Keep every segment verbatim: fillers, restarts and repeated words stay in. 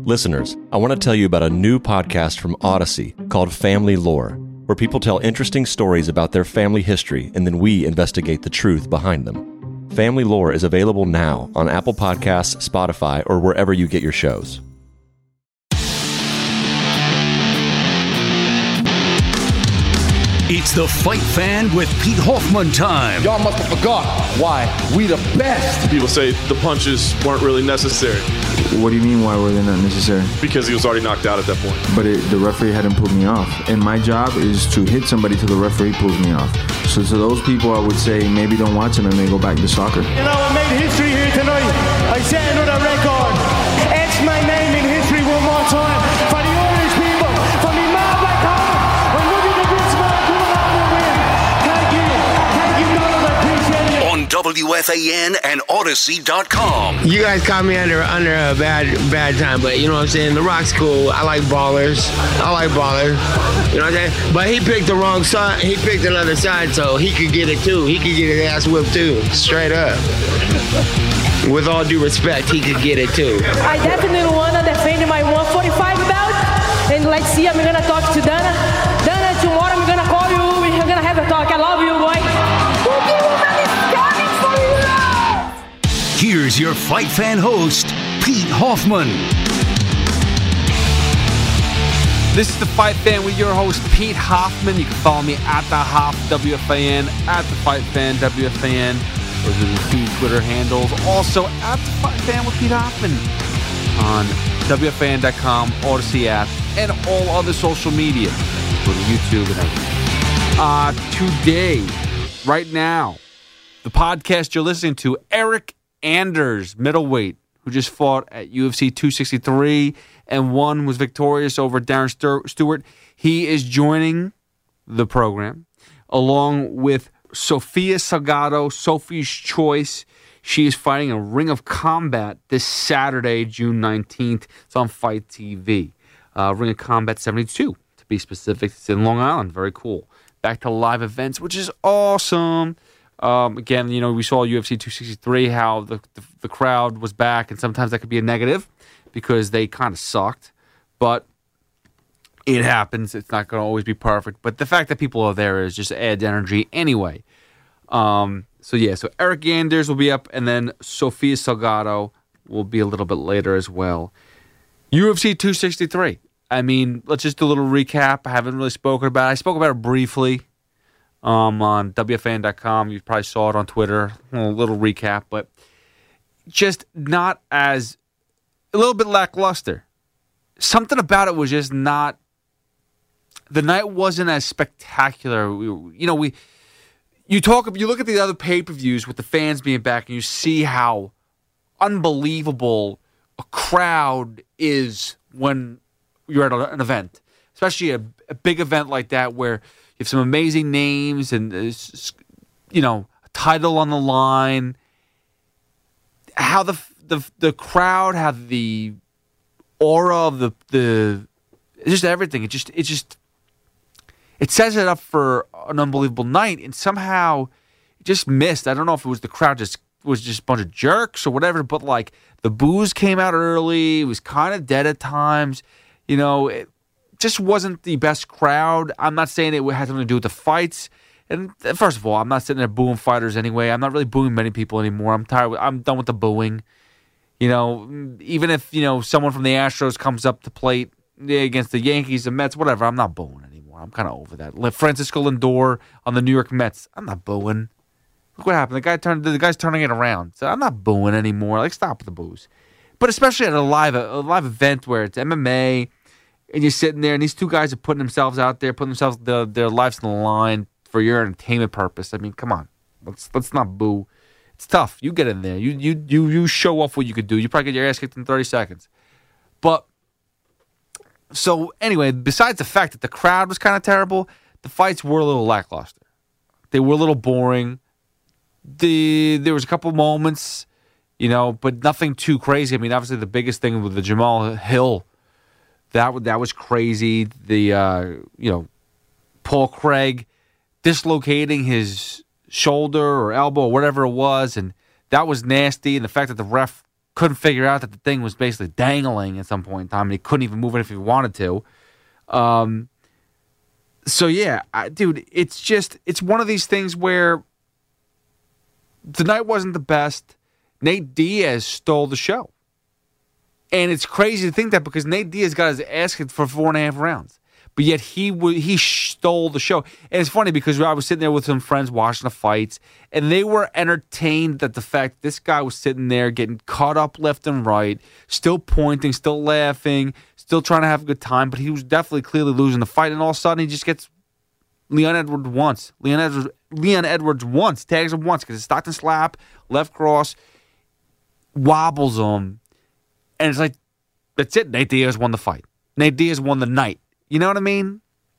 Listeners, I want to tell you about a new podcast from Odyssey called Family Lore, where people tell interesting stories about their family history and then we investigate the truth behind them. Family Lore is available now on Apple Podcasts, Spotify, or wherever you get your shows. It's the Fight Fan with Pete Hoffman time. Y'all must have forgot why we the best. People say the punches weren't really necessary. What do you mean, why were they not necessary? Because he was already knocked out at that point. But it, the referee hadn't pulled me off. And my job is to hit somebody till the referee pulls me off. So to those people, I would say maybe don't watch it and they go back to soccer. You know, I made history here tonight. I set another record. Etch my name in history one more time. For the Irish people, for me mad like home. When looking at this man coming out of the win. Thank you. Thank you, Donald. I appreciate it. On W F A N and Odyssey dot com. You guys caught me under under a bad bad time, but you know what I'm saying? The Rock's cool. I like ballers. I like ballers. You know what I'm saying? But he picked the wrong side. He picked another side, so he could get it too. He could get his ass whipped too. Straight up. With all due respect, he could get it too. I definitely want to defend my one forty-five belt. And let's see, I'm going to talk to Dana. Dana, tomorrow I'm going to call you. We're going to have a talk. I love you, boy. Here's your Fight Fan host, Pete Hoffman. This is the Fight Fan with your host, Pete Hoffman. You can follow me at the Hoff, W F A N, at the Fight Fan, W F A N. Those are the two Twitter handles. Also, at the Fight Fan with Pete Hoffman on W F A N dot com, Odyssey app, and all other social media, including YouTube and everything. Uh, today, right now, the podcast you're listening to, Eryk Anders, middleweight, who just fought at U F C two sixty-three and won, was victorious over Darren Stewart. He is joining the program along with Sofia Salgado, Sophie's Choice. She is fighting a Ring of Combat this Saturday, June nineteenth. It's on Fight T V. Uh, Ring of Combat seventy-two, to be specific. It's in Long Island. Very cool. Back to live events, which is awesome. Um, again, you know, we saw U F C two sixty-three, how the, the, the crowd was back, and sometimes that could be a negative because they kind of sucked. But it happens. It's not going to always be perfect. But the fact that people are there is just adds energy anyway. Um, so, yeah, so Eryk Anders will be up, and then Sofia Salgado will be a little bit later as well. U F C two sixty-three. I mean, let's just do a little recap. I haven't really spoken about it. I spoke about it briefly um, on W F A N dot com. You probably saw it on Twitter. A little recap, but just not as... a little bit lackluster. Something about it was just not... the night wasn't as spectacular. We, you know, we... You talk, you look at the other pay-per-views with the fans being back, and you see how unbelievable a crowd is when you're at an event, especially a, a big event like that where you have some amazing names and you know a title on the line. How the the the crowd, how the aura of the the just everything. It just it just. It sets it up for an unbelievable night, and somehow it just missed. I don't know if it was the crowd just was just a bunch of jerks or whatever, but like the booze came out early. It was kind of dead at times. You know, it just wasn't the best crowd. I'm not saying it had something to do with the fights. And first of all, I'm not sitting there booing fighters anyway. I'm not really booing many people anymore. I'm tired. I'm done with the booing. You know, even if, you know, someone from the Astros comes up to plate against the Yankees and Mets, whatever, I'm not booing anymore. I'm kind of over that. Francisco Lindor on the New York Mets. I'm not booing. Look what happened. The guy turned. The guy's turning it around. So I'm not booing anymore. Like, stop with the boos. But especially at a live a live event where it's M M A, and you're sitting there, and these two guys are putting themselves out there, putting themselves the, their lives on the line for your entertainment purpose. I mean, come on. Let's let's not boo. It's tough. You get in there. You you you you show off what you could do. You probably get your ass kicked in thirty seconds. But. So, anyway, besides the fact that the crowd was kind of terrible, the fights were a little lackluster. They were a little boring. The There was a couple moments, you know, but nothing too crazy. I mean, obviously, the biggest thing with the Jamal Hill, that, that was crazy. The, uh, you know, Paul Craig dislocating his shoulder or elbow or whatever it was, and that was nasty. And the fact that the ref couldn't figure out that the thing was basically dangling at some point in time, and he couldn't even move it if he wanted to. Um, so, yeah, I, dude, it's just, it's one of these things where the night wasn't the best. Nate Diaz stole the show. And it's crazy to think that because Nate Diaz got his ass kicked for four and a half rounds. But yet he w- he stole the show. And it's funny because I was sitting there with some friends watching the fights, and they were entertained at the fact this guy was sitting there getting caught up left and right, still pointing, still laughing, still trying to have a good time, but he was definitely clearly losing the fight. And all of a sudden he just gets Leon Edwards once. Leon Edwards, Leon Edwards once, tags him once because it's Stockton slap, left cross, wobbles him. And it's like, that's it. Nate Diaz won the fight. Nate Diaz won the night. You know what I mean?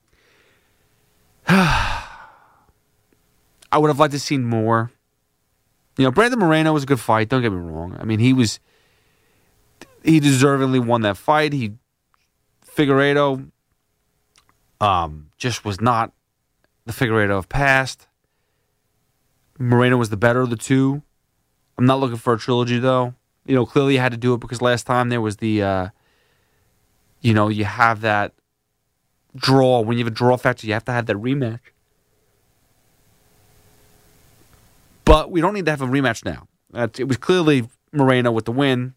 I would have liked to see more. You know, Brandon Moreno was a good fight. Don't get me wrong. I mean, he was, he deservingly won that fight. He, Figueiredo, um, just was not the Figueiredo of past. Moreno was the better of the two. I'm not looking for a trilogy, though. You know, clearly you had to do it because last time there was the, uh, you know, you have that draw. When you have a draw factor, you have to have that rematch. But we don't need to have a rematch now. It was clearly Moreno with the win.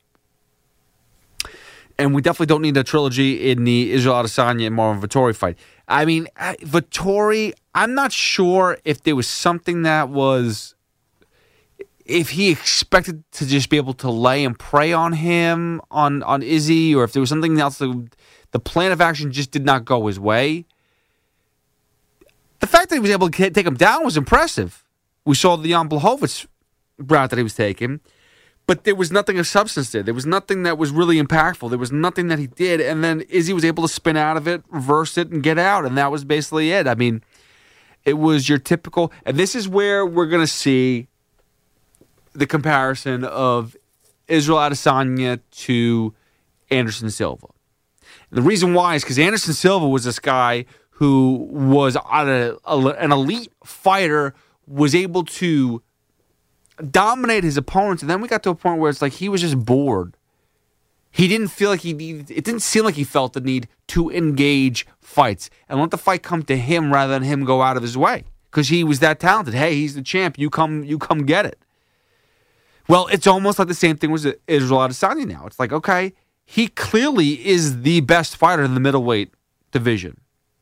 And we definitely don't need a trilogy in the Israel Adesanya and Marvin Vettori fight. I mean, Vettori, I'm not sure if there was something that was, if he expected to just be able to lay and prey on him, on, on Izzy, or if there was something else, that the plan of action just did not go his way. The fact that he was able to take him down was impressive. We saw the Jan Blachowicz route that he was taking, but there was nothing of substance there. There was nothing that was really impactful. There was nothing that he did, and then Izzy was able to spin out of it, reverse it, and get out, and that was basically it. I mean, it was your typical, and this is where we're going to see the comparison of Israel Adesanya to Anderson Silva. And the reason why is because Anderson Silva was this guy who was on a, a, an elite fighter, was able to dominate his opponents, and then we got to a point where it's like he was just bored. He didn't feel like he needed, it didn't seem like he felt the need to engage fights and let the fight come to him rather than him go out of his way because he was that talented. Hey, he's the champ. You come, you come get it. Well, it's almost like the same thing with Israel Adesanya now. It's like, okay, he clearly is the best fighter in the middleweight division.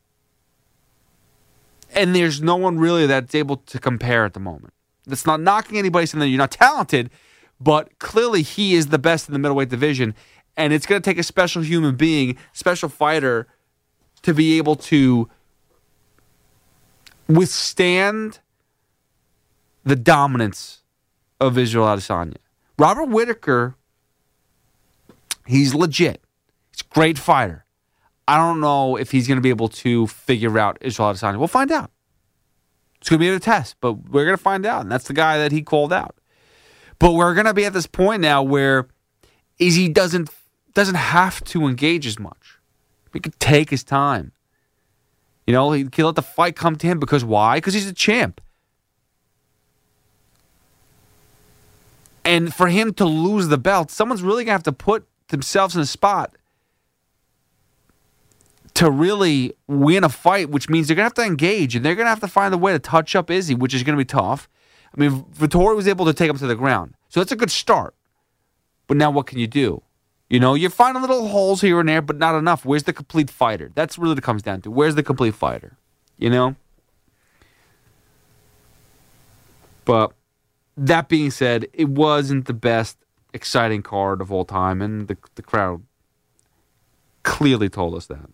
And there's no one really that's able to compare at the moment. That's not knocking anybody saying that you're not talented, but clearly he is the best in the middleweight division. And it's going to take a special human being, special fighter, to be able to withstand the dominance of Israel Adesanya. Robert Whittaker, he's legit. He's a great fighter. I don't know if he's going to be able to figure out Israel Adesanya. We'll find out. It's going to be a test, but we're going to find out. And that's the guy that he called out. But we're going to be at this point now where Izzy doesn't doesn't have to engage as much. He can take his time. You know, he can let the fight come to him because why? Because he's a champ. And for him to lose the belt, someone's really going to have to put themselves in a spot to really win a fight, which means they're going to have to engage, and they're going to have to find a way to touch up Izzy, which is going to be tough. I mean, Vettori was able to take him to the ground. So that's a good start. But now what can you do? You know, you're finding little holes here and there, but not enough. Where's the complete fighter? That's really what it comes down to. Where's the complete fighter? You know? But that being said, it wasn't the best exciting card of all time, and the, the crowd clearly told us that.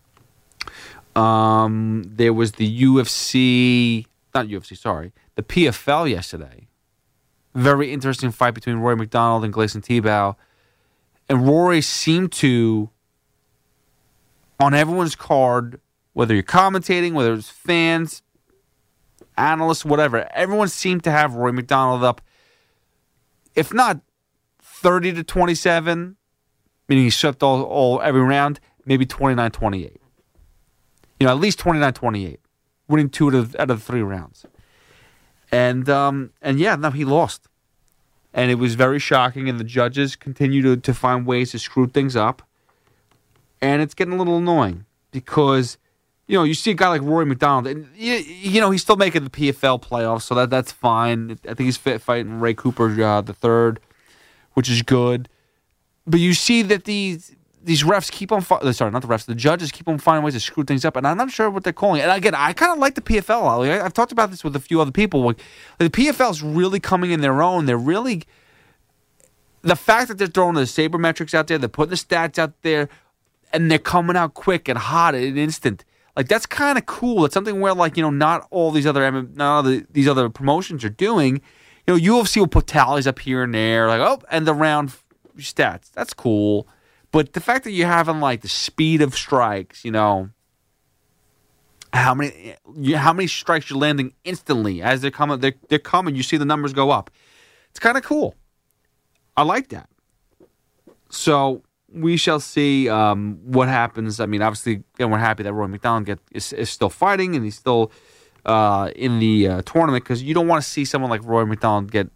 Um, there was the U F C, not U F C, sorry, the P F L yesterday. Very interesting fight between Rory McDonald and Gleison Tibau. And Rory seemed to, on everyone's card, whether you're commentating, whether it's fans, analysts, whatever, everyone seemed to have Rory McDonald up, if not thirty to twenty-seven, meaning he swept all, all every round, maybe twenty-nine twenty-eight. You know, at least twenty-nine twenty-eight, winning two out of, out of the three rounds. And, um, and yeah, no, he lost. and it was very shocking, and the judges continue to, to find ways to screw things up. And it's getting a little annoying because, you know, you see a guy like Rory McDonald, and, you, you know, he's still making the P F L playoffs, so that that's fine. I think he's fit fighting Ray Cooper uh, the third, which is good. But you see that these these refs keep on, fi- sorry, not the refs, the judges keep on finding ways to screw things up, and I'm not sure what they're calling it. And again, I kind of like the P F L. Like, I've talked about this with a few other people. Like, the P F L is really coming in their own. They're really, the fact that they're throwing the sabermetrics out there, they're putting the stats out there, and they're coming out quick and hot in an instant. Like, that's kind of cool. It's something where, like, you know, not all these other not all the, these other promotions are doing. You know, U F C will put tallies up here and there, like, oh, and the round stats. That's cool. But the fact that you're having, like, the speed of strikes, you know, how many how many strikes you're landing instantly as they're coming, they're, they're coming, you see the numbers go up. It's kind of cool. I like that. So we shall see um, what happens. I mean, obviously, again, we're happy that Roy McDonald get, is, is still fighting and he's still uh, in the uh, tournament, because you don't want to see someone like Roy McDonald get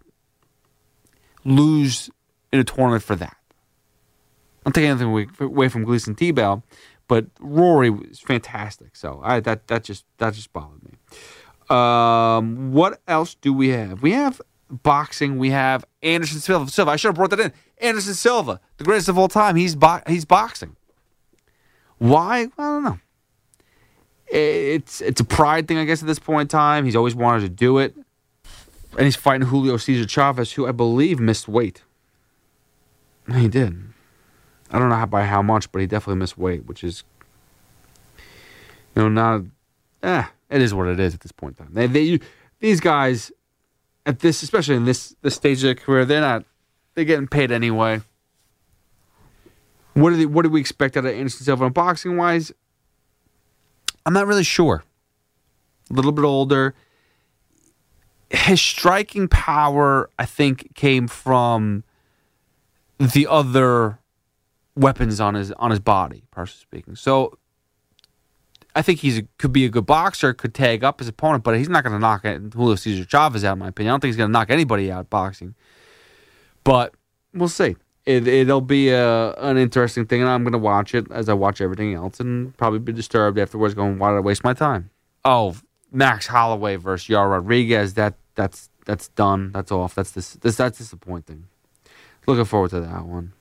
lose in a tournament for that. I'm taking anything away, away from Gleason T-Bell, but Rory was fantastic. So I, that that just that just bothered me. Um, what else do we have? We have boxing. We have Anderson Silva. Silva. I should have brought that in. Anderson Silva, the greatest of all time. He's bo- he's boxing. Why? I don't know. It's it's a pride thing, I guess, at this point in time. He's always wanted to do it, and he's fighting Julio Cesar Chavez, who I believe missed weight. He did. I don't know how, by how much, but he definitely missed weight, which is, you know, not, eh, it is what it is at this point in time. They, they, these guys, at this, especially in this, this stage of their career, they're not, they're getting paid anyway. What do they, what do we expect out of Anderson Silva boxing wise? I'm not really sure. A little bit older. His striking power, I think, came from the other weapons on his on his body, personally speaking. So I think he's a, could be a good boxer, could tag up his opponent, but he's not going to knock Julio Cesar Chavez out, in my opinion. I don't think he's going to knock anybody out boxing. But we'll see. It, it'll be a, an interesting thing, and I'm going to watch it as I watch everything else and probably be disturbed afterwards going, why did I waste my time? Oh, Max Holloway versus Yair Rodriguez, that that's that's done. That's off. That's this, this that's disappointing. Looking forward to that one.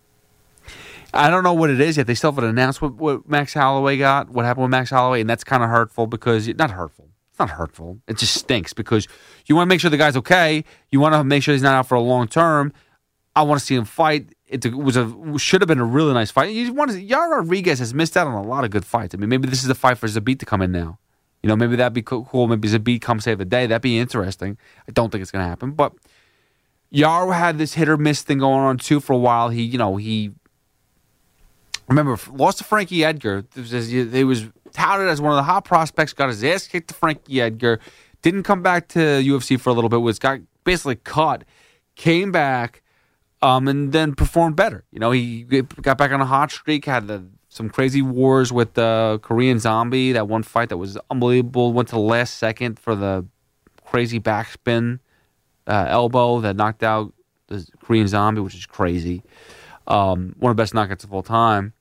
I don't know what it is yet. They still haven't announced what, what Max Holloway got, what happened with Max Holloway, and that's kind of hurtful because, not hurtful. It's not hurtful. It just stinks because you want to make sure the guy's okay. You want to make sure he's not out for a long term. I want to see him fight. It was a should have been a really nice fight. You want to, Yair Rodriguez has missed out on a lot of good fights. I mean, maybe this is the fight for Zabit to come in now. You know, maybe that'd be cool. Maybe Zabit come save the day. That'd be interesting. I don't think it's going to happen, but Yair had this hit or miss thing going on too for a while. He, you know, he. Remember, lost to Frankie Edgar. He was touted as one of the hot prospects, got his ass kicked to Frankie Edgar, didn't come back to U F C for a little bit, was got basically cut, came back, um, and then performed better. You know, he got back on a hot streak, had the, some crazy wars with the Korean Zombie, that one fight that was unbelievable, went to the last second for the crazy backspin uh, elbow that knocked out the Korean Zombie, which is crazy. Um, one of the best knockouts of all time.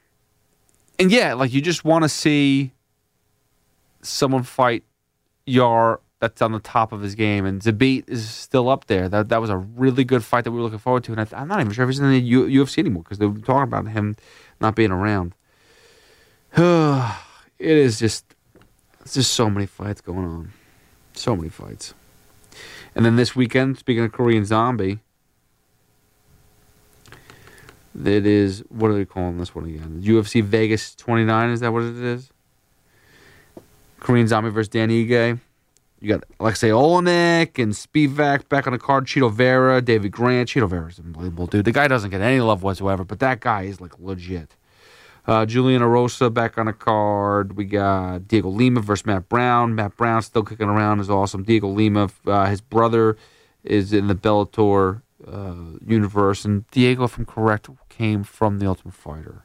And yeah, like you just want to see someone fight Yair that's on the top of his game. And Zabit is still up there. That that was a really good fight that we were looking forward to. And I, I'm not even sure if he's in the U, UFC anymore because they were talking about him not being around. It is just, it's just so many fights going on. So many fights. And then this weekend, speaking of Korean Zombie, that is, what are they calling this one again? U F C Vegas twenty-nine, is that what it is? Korean Zombie versus Dan Ige. You got Alexei Olenek and Spivak back on the card. Chito Vera, David Grant. Chito Vera's unbelievable, dude. The guy doesn't get any love whatsoever, but that guy is, like, legit. Uh, Julian Erosa back on the card. We got Diego Lima versus Matt Brown. Matt Brown still kicking around, is awesome. Diego Lima, uh, his brother is in the Bellator uh, universe, and Diego, if I'm correct, came from The Ultimate Fighter.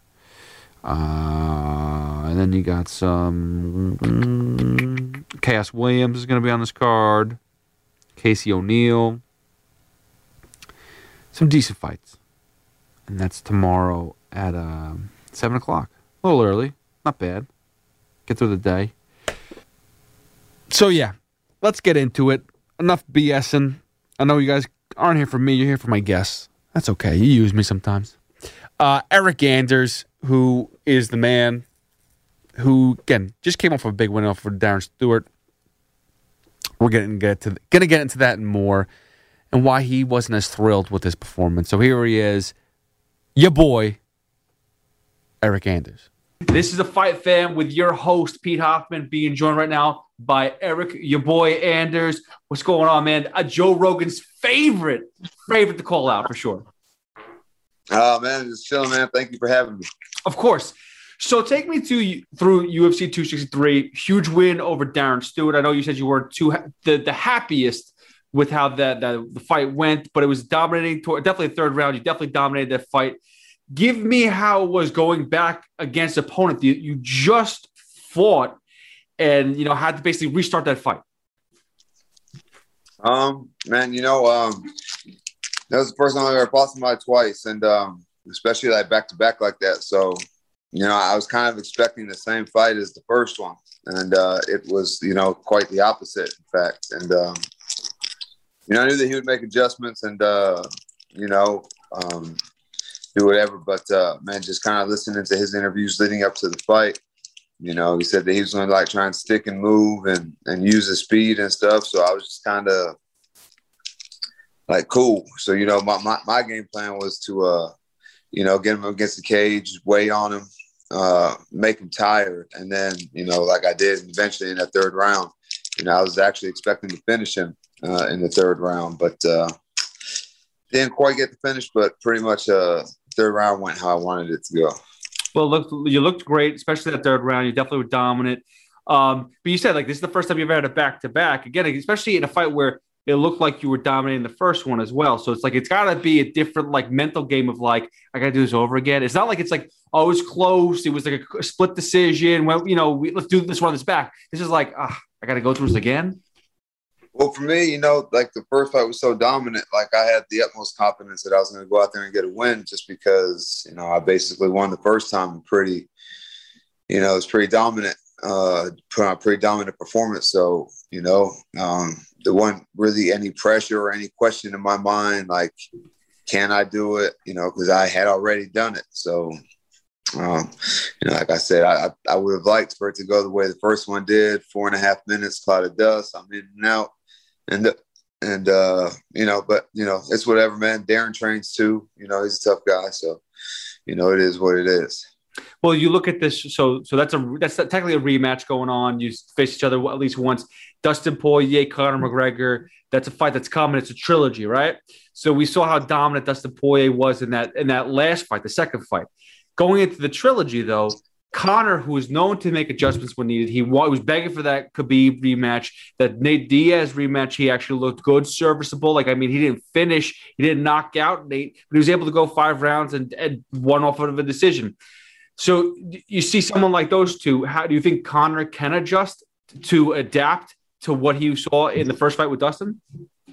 Uh, and then you got some... Mm, Chaos Williams is going to be on this card. Casey O'Neill. some decent fights. And that's tomorrow at um, seven o'clock. A little early. Not bad. Get through the day. So, yeah. Let's get into it. Enough BSing. I know you guys aren't here for me. You're here for my guests. That's okay. You use me sometimes. Uh, Eryk Anders, who is the man who, again, just came off a big win over Darren Stewart. We're getting get to gonna get into that and more, and why he wasn't as thrilled with his performance. So here he is, your boy, Eryk Anders. This is a Fight Fan with your host Pete Hoffman, being joined right now by Eryk, your boy Anders. What's going on, man? Uh, Joe Rogan's favorite, favorite to call out for sure. Oh man, just chilling, man. Thank you for having me. Of course. So take me to through U F C two sixty-three, huge win over Darren Stewart. I know you said you weren't too ha- the, the happiest with how that the, the fight went, but it was dominating. Toward, definitely third round. You definitely dominated that fight. Give me how it was going back against an opponent that you just fought, and you know had to basically restart that fight. Um, man, you know, um, that was the first time I ever fought somebody twice, and um, especially like back to back like that. So. You know, I was kind of expecting the same fight as the first one, and uh, it was, you know, quite the opposite, in fact. And, um, you know, I knew that he would make adjustments and, uh, you know, um, do whatever. But, uh, man, just kind of listening to his interviews leading up to the fight, you know, he said that he was going to, like, try and stick and move and, and use his speed and stuff. So I was just kind of, like, cool. So, you know, my, my, my game plan was to, uh, you know, get him against the cage, weigh on him, uh, make him tired. And then, you know, like I did eventually in that third round, you know, I was actually expecting to finish him uh, in the third round, but uh, didn't quite get the finish, but pretty much uh, third round went how I wanted it to go. Well, look, you looked great, especially that third round. You definitely were dominant. Um, but you said, like, this is the first time you've ever had a back-to-back. Again, especially in a fight where it looked like you were dominating the first one as well. So it's like, it's got to be a different, like, mental game of, like, I got to do this over again. It's not like it's like, oh, it was close. It was like a split decision. Well, you know, we, let's do this, run this back. This is like, ah, I got to go through this again. Well, for me, you know, like the first fight was so dominant. Like I had the utmost confidence that I was going to go out there and get a win just because, you know, I basically won the first time pretty, you know, it was pretty dominant, uh, put on a pretty dominant performance. So, you know, um, there wasn't really any pressure or any question in my mind, like, can I do it? You know, because I had already done it. So, um, you know, like I said, I, I would have liked for it to go the way the first one did, four and a half minutes, cloud of dust, I'm in and out. And, and uh, you know, but, you know, it's whatever, man. Darren trains too. You know, he's a tough guy. So, you know, it is what it is. Well, you look at this. So, so that's a that's technically a rematch going on. You face each other at least once. Dustin Poirier, Conor McGregor. That's a fight that's coming. It's a trilogy, right? So we saw how dominant Dustin Poirier was in that in that last fight, the second fight. Going into the trilogy, though, Conor, who is known to make adjustments when needed, he was begging for that Khabib rematch, that Nate Diaz rematch. He actually looked good, serviceable. Like, I mean, he didn't finish, he didn't knock out Nate, but he was able to go five rounds and, and won off of a decision. So you see someone like those two. How do you think Conor can adjust to adapt to what he saw in the first fight with Dustin?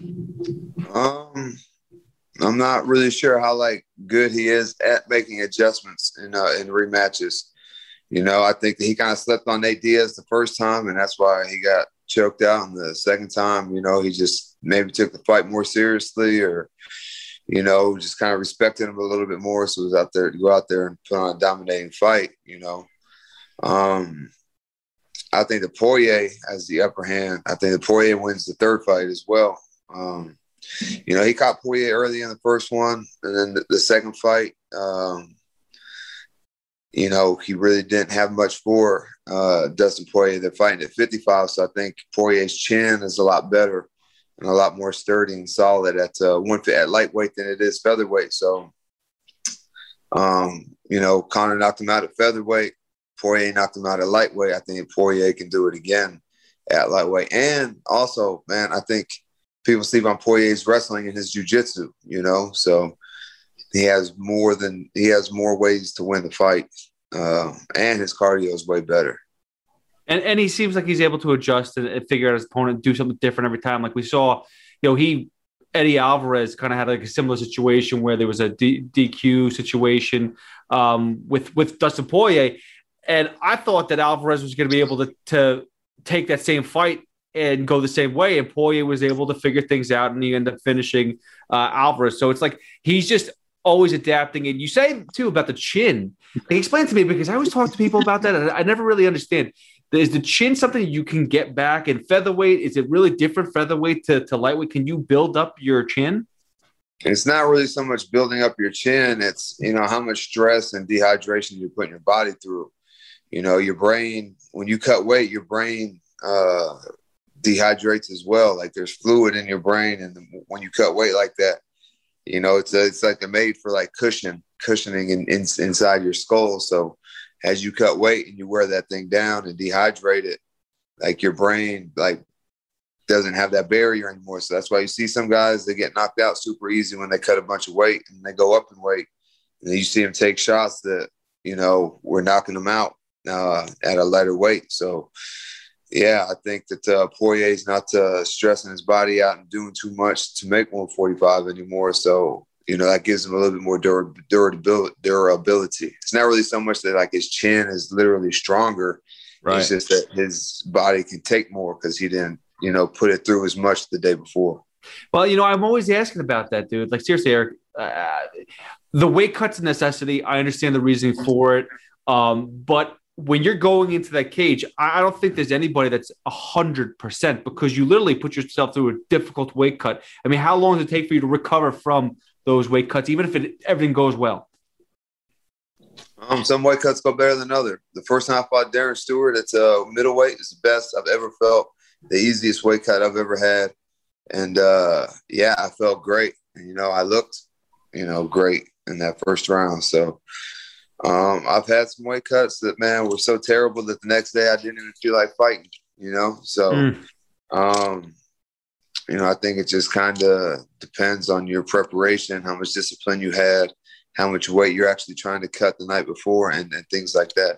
Um, I'm not really sure how like good he is at making adjustments in uh, in rematches. You know, I think that he kind of slept on Nate Diaz the first time, and that's why he got choked out. And the second time, you know, he just maybe took the fight more seriously, or, you know, just kind of respected him a little bit more. So he was out there to go out there and put on a dominating fight, you know. Um, I think the Poirier has the upper hand. I think the Poirier wins the third fight as well. Um, you know, he caught Poirier early in the first one, and then the, the second fight, um, you know, he really didn't have much for uh, Dustin Poirier. They're fighting at fifty-five, so I think Poirier's chin is a lot better and a lot more sturdy and solid at uh, one at lightweight than it is featherweight. So, um, you know, Conor knocked him out at featherweight. Poirier knocked him out at lightweight. I think Poirier can do it again at lightweight. And also, man, I think people sleep on Poirier's wrestling and his jiu-jitsu, you know, so he has more than he has more ways to win the fight, uh, and his cardio is way better. And and he seems like he's able to adjust and, and figure out his opponent, do something different every time. Like we saw, you know, he Eddie Alvarez kind of had like a similar situation where there was a D- DQ situation um, with with Dustin Poirier, and I thought that Alvarez was going to be able to to take that same fight and go the same way, and Poirier was able to figure things out, and he ended up finishing uh, Alvarez. So it's like he's just always adapting. And you say too about the chin. Like, explain to me, because I always talk to people about that, and I never really understand. Is the chin something you can get back in featherweight? Is it really different featherweight to, to lightweight? Can you build up your chin? It's not really so much building up your chin. It's, you know, how much stress and dehydration you're putting your body through. You know, your brain, when you cut weight, your brain uh, dehydrates as well. Like there's fluid in your brain. And when you cut weight like that, you know, it's a, it's like they're made for like cushion, cushioning in, in, inside your skull. So as you cut weight and you wear that thing down and dehydrate it, like your brain, like, doesn't have that barrier anymore. So that's why you see some guys, they get knocked out super easy when they cut a bunch of weight and they go up in weight. And then you see them take shots that, you know, we're knocking them out uh, at a lighter weight. So, yeah, I think that uh, Poirier is not uh, stressing his body out and doing too much to make one forty-five anymore. So, you know, that gives him a little bit more dur- durability. durability. It's not really so much that, like, his chin is literally stronger. Right. It's just that his body can take more because he didn't, you know, put it through as much the day before. Well, you know, I'm always asking about that, dude. Like, seriously, Eric, uh, the weight cut's a necessity. I understand the reasoning for it. Um, but when you're going into that cage, I don't think there's anybody that's one hundred percent because you literally put yourself through a difficult weight cut. I mean, how long does it take for you to recover from those weight cuts, even if it, everything goes well? Um, some weight cuts go better than other. The first time I fought Darren Stewart, it's a uh, middleweight. It's the best I've ever felt. The easiest weight cut I've ever had. And, uh, yeah, I felt great. And, you know, I looked, you know, great in that first round. So um, I've had some weight cuts that, man, were so terrible that the next day I didn't even feel like fighting, you know. So, mm. um, you know, I think it just kind of depends on your preparation, how much discipline you had, how much weight you're actually trying to cut the night before, and, and things like that.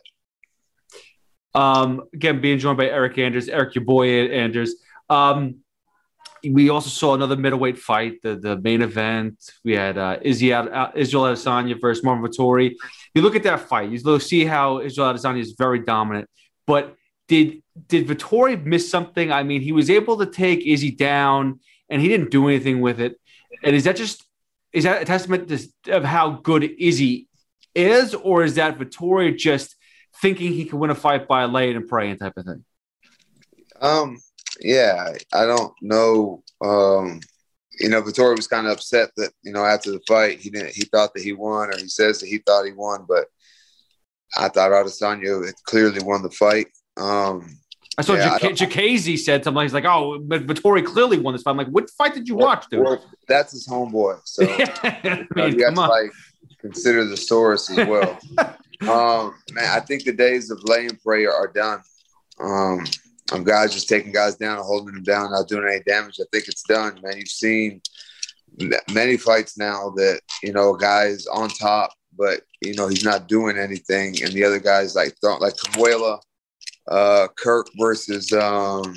Um, again, being joined by Eric Anders, Eric, your boy Anders. Um, we also saw another middleweight fight, the, the main event. We had uh, Izzy, uh, Israel Adesanya versus Marvin Vettori. You look at that fight, you see how Israel Adesanya is very dominant. But did did Vettori miss something? I mean, he was able to take Izzy down, and he didn't do anything with it. And is that just is that a testament to, of how good Izzy is, or is that Vettori just thinking he can win a fight by laying and praying type of thing? Um, yeah, I don't know. Um, you know, Vettori was kind of upset that, you know, after the fight, he didn't, he thought that he won, or he says that he thought he won, but I thought Adesanya had clearly won the fight. Um, I saw yeah, Jacasey said something. He's like, "Oh, but Vettori clearly won this fight." I'm like, "What fight did you watch, dude?" Well, that's his homeboy, so I you, know, mean, you have to like consider the source as well. um, man, I think the days of laying prayer are done. Um, um, guys just taking guys down and holding them down, not doing any damage. I think it's done, man. You've seen many fights now that, you know, a guy's on top, but, you know, he's not doing anything, and the other guy's like like Camuela. Uh, Kirk versus um,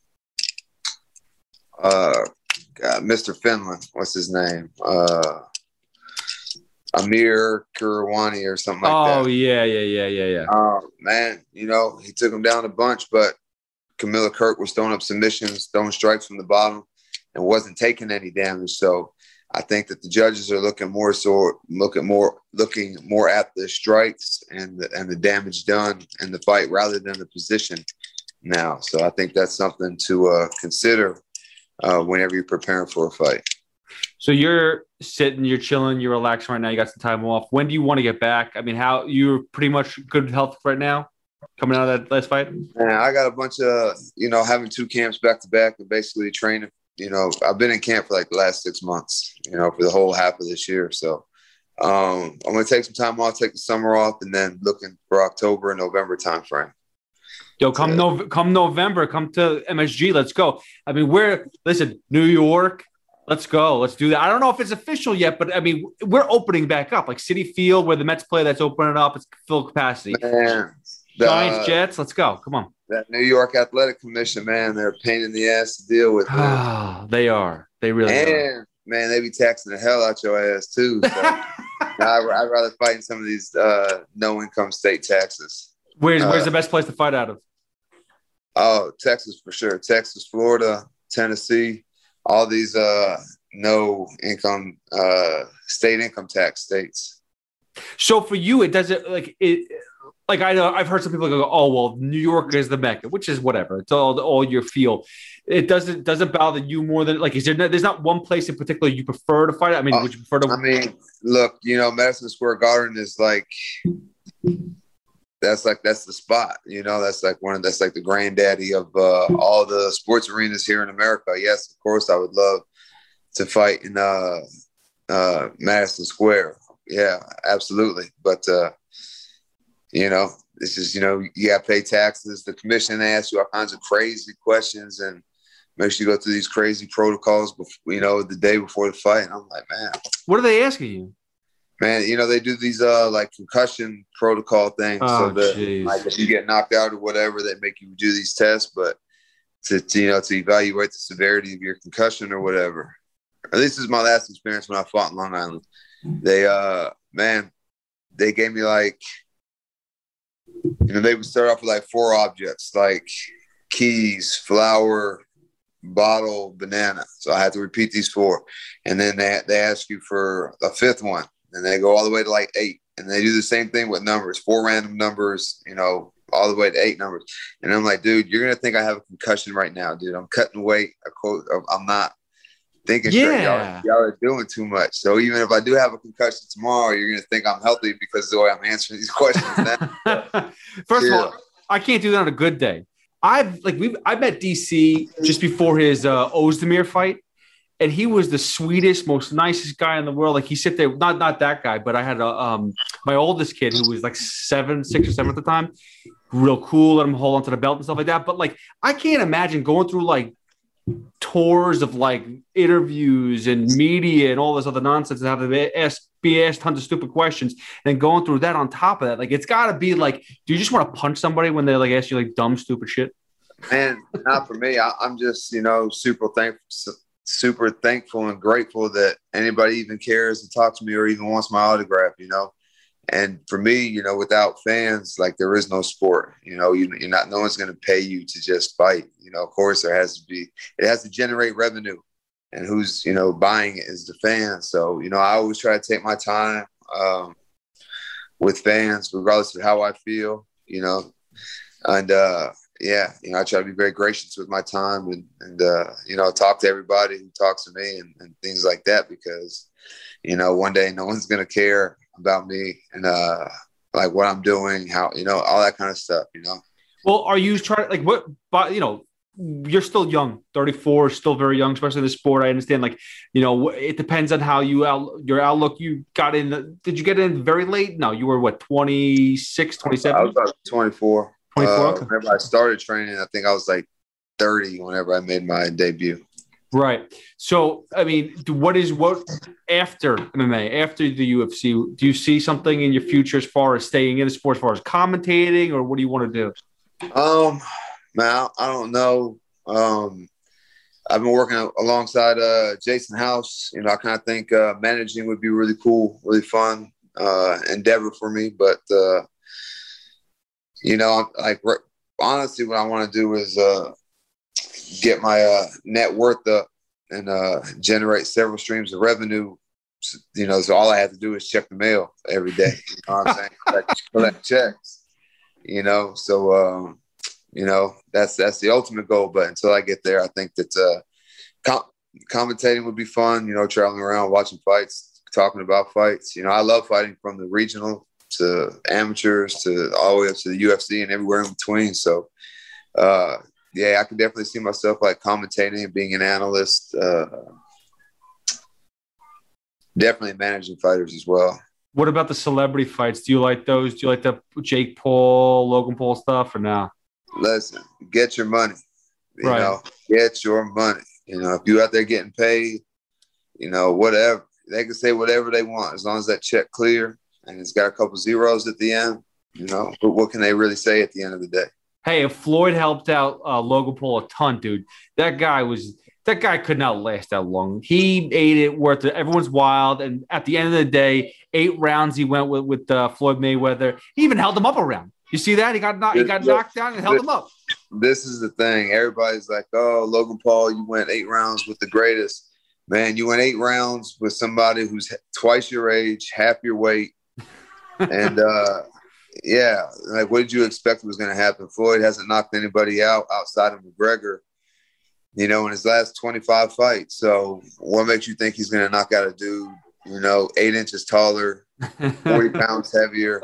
uh, God, Mister Finland. What's his name? Uh, Amir Kurawani or something like oh, that. Oh, yeah, yeah, yeah, yeah, yeah. Uh, man, you know, he took him down a bunch, but Camilla Kirk was throwing up submissions, throwing strikes from the bottom, and wasn't taking any damage. So I think that the judges are looking more so looking more looking more at the strikes and the, and the damage done in the fight rather than the position now. So I think that's something to uh, consider uh, whenever you're preparing for a fight. So you're sitting, you're chilling, you're relaxing right now. You got some time off. When do you want to get back? I mean, how you're pretty much good health right now, coming out of that last fight? Man, I got a bunch of, you know, having two camps back to back and basically training. You know, I've been in camp for like the last six months, you know, for the whole half of this year. So um, I'm going to take some time off, take the summer off, and then looking for October and November timeframe. Yo, come, yeah. no, come November, come to M S G. Let's go. I mean, we're, listen, New York, let's go. Let's do that. I don't know if it's official yet, but I mean, we're opening back up. Like Citi Field, where the Mets play, that's opening up. It's full capacity. Man, The, Giants, Jets, let's go. Come on. That New York Athletic Commission, man, they're a pain in the ass to deal with. Ah, they are. They really and, are. man, they be taxing the hell out your ass, too. So I'd, I'd rather fight in some of these uh, no-income state taxes. Where's, uh, where's the best place to fight out of? Oh, Texas for sure. Texas, Florida, Tennessee, all these uh, no-income uh, state income tax states. So for you, it doesn't like it. Like I know I've heard some people go, "Oh well, New York is the Mecca," which is whatever. It's all all your feel. It doesn't doesn't bother you more than like. Is there no, there's not one place in particular you prefer to fight? I mean, uh, would you prefer to? I mean, look, you know, Madison Square Garden is like that's like that's the spot. You know, that's like one of that's like the granddaddy of uh, all the sports arenas here in America. Yes, of course, I would love to fight in uh, uh, Madison Square. Yeah, absolutely. But, uh, you know, this is, you know, you got to pay taxes. The commission asks you all kinds of crazy questions and makes you go through these crazy protocols, before, you know, the day before the fight. And I'm like, man. What are they asking you? Man, you know, they do these, uh, like, concussion protocol things. Oh, so that, geez. like, if you get knocked out or whatever, they make you do these tests. But, to, to you know, to evaluate the severity of your concussion or whatever. At least this is my last experience when I fought in Long Island. They, uh, man, they gave me like, you know, they would start off with like four objects, like keys, flower, bottle, banana. So I had to repeat these four. And then they, they ask you for a fifth one, and they go all the way to like eight. And they do the same thing with numbers, four random numbers, you know, all the way to eight numbers. And I'm like, dude, you're going to think I have a concussion right now, dude. I'm cutting weight. I'm not. Thinking yeah. straight, y'all, y'all are doing too much. So even if I do have a concussion tomorrow, you're going to think I'm healthy because of the way I'm answering these questions now. First yeah. of all, I can't do that on a good day. I've like we I met D C just before his uh, Ozdemir fight, and he was the sweetest, most nicest guy in the world. Like he sit there, not not that guy, but I had a um my oldest kid who was like seven, six or seven at the time, real cool. Let him hold onto the belt and stuff like that. But like I can't imagine going through like tours of like interviews and media and all this other nonsense and have to be asked, be asked tons of stupid questions and going through that on top of that. Like, it's got to be like, do you just want to punch somebody when they like ask you like dumb, stupid shit? Man, not for me. I, I'm just, you know, super thankful, super thankful and grateful that anybody even cares to talk to me or even wants my autograph, you know? And for me, you know, without fans, like there is no sport, you know, you, you're not, no one's going to pay you to just fight. You know, of course there has to be, it has to generate revenue, and who's, you know, buying it is the fans. So, you know, I always try to take my time um, with fans, regardless of how I feel, you know, and uh, yeah, you know, I try to be very gracious with my time and, and uh, you know, talk to everybody who talks to me and, and things like that, because, you know, one day no one's going to care about me and uh like what I'm doing, how, you know, all that kind of stuff, you know. Well, are you trying like what, but you know, you're still young, thirty-four, still very young, especially in the sport. I understand, like, you know, it depends on how you out your outlook. You got in, did you get in very late? No, you were what, twenty-six, twenty-seven? I was about twenty-four. twenty-four. Uh, okay. Whenever I started training, I think I was like thirty whenever I made my debut. Right. So, I mean, what is what after M M A, after the U F C, do you see something in your future as far as staying in the sport, as far as commentating, or what do you want to do? Um, man, I don't know. Um, I've been working alongside uh, Jason House. You know, I kind of think uh, managing would be really cool, really fun uh, endeavor for me. But, uh, you know, like honestly, what I want to do is uh, get my uh, net worth up and uh, generate several streams of revenue. You know, so all I have to do is check the mail every day. You know what I'm saying? collect, collect checks. You know, so um, you know that's that's the ultimate goal. But until I get there, I think that uh, com- commentating would be fun. You know, traveling around, watching fights, talking about fights. You know, I love fighting from the regional to amateurs to all the way up to the U F C and everywhere in between. So. Uh, Yeah, I can definitely see myself like commentating and being an analyst. Uh, definitely managing fighters as well. What about the celebrity fights? Do you like those? Do you like the Jake Paul, Logan Paul stuff, or now? Listen, get your money. You right. know, get your money. You know, if you're out there getting paid, you know, whatever. They can say whatever they want as long as that check clear and it's got a couple zeros at the end. you know, but what can they really say at the end of the day? Hey, if Floyd helped out uh, Logan Paul a ton, dude, that guy was that guy could not last that long. He ate it worth it. Everyone's wild, and at the end of the day, eight rounds he went with with uh, Floyd Mayweather. He even held him up a round. You see that? He got knocked, he got knocked down and held this, him up. This is the thing. Everybody's like, "Oh, Logan Paul, you went eight rounds with the greatest." Man, you went eight rounds with somebody who's twice your age, half your weight, and. uh Yeah, like what did you expect was going to happen? Floyd hasn't knocked anybody out outside of McGregor, you know, in his last twenty-five fights. So what makes you think he's going to knock out a dude, you know, eight inches taller, forty pounds heavier,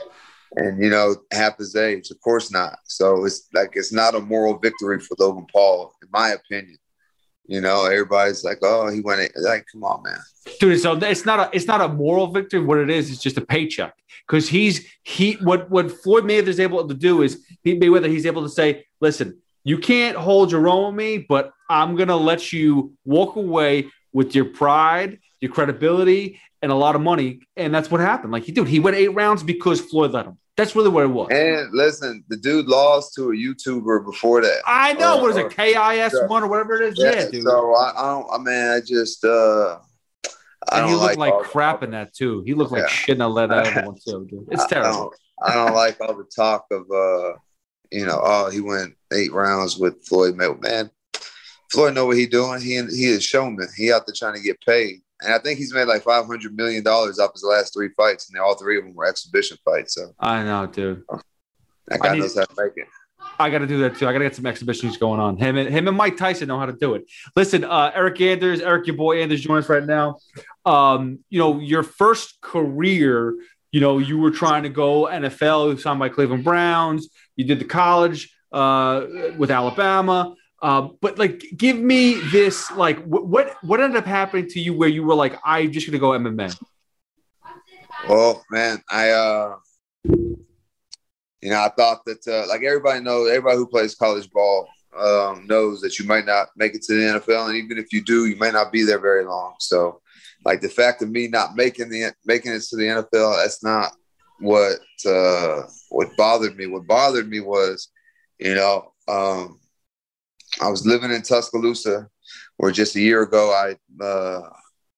and, you know, half his age? Of course not. So it's like it's not a moral victory for Logan Paul, in my opinion. You know, everybody's like, oh, he went – like, come on, man. Dude, so it's not a it's not a moral victory. What it is, it's just a paycheck. Because he's he what what Floyd Mayweather is able to do is he Mayweather he's able to say, listen, you can't hold your own with me, but I'm gonna let you walk away with your pride, your credibility, and a lot of money. And that's what happened. Like he dude, he went eight rounds because Floyd let him. That's really what it was. And listen, the dude lost to a YouTuber before that. I know. Or, what is it, K I S one or whatever it is? Yeah, yeah dude. So I, I don't. I mean, I just. uh I and don't he looked like, like crap in that too. He looked like yeah. shit in that other one too, dude. It's terrible. I don't, I don't like all the talk of, uh, you know, oh, he went eight rounds with Floyd Mayweather. Man, Floyd know what he doing. He he is showman. He out there trying to get paid, and I think he's made like five hundred million dollars off his last three fights, and all three of them were exhibition fights. So I know, dude. That guy need, knows how to make it. I got to do that too. I got to get some exhibitions going on. Him and him and Mike Tyson know how to do it. Listen, uh, Eric Anders, Eric, your boy Anders, join us right now. Um, you know, your first career, you know, you were trying to go N F L, you were signed by Cleveland Browns. You did the college uh, with Alabama. Uh, but like, give me this, like, wh- what what ended up happening to you where you were like, I'm just gonna go M M A? Well, man, I. Uh... You know, I thought that, uh, like everybody knows, everybody who plays college ball um, knows that you might not make it to the N F L, and even if you do, you may not be there very long. So, like the fact of me not making the making it to the N F L, that's not what uh, what bothered me. What bothered me was, you know, um, I was living in Tuscaloosa, where just a year ago I uh,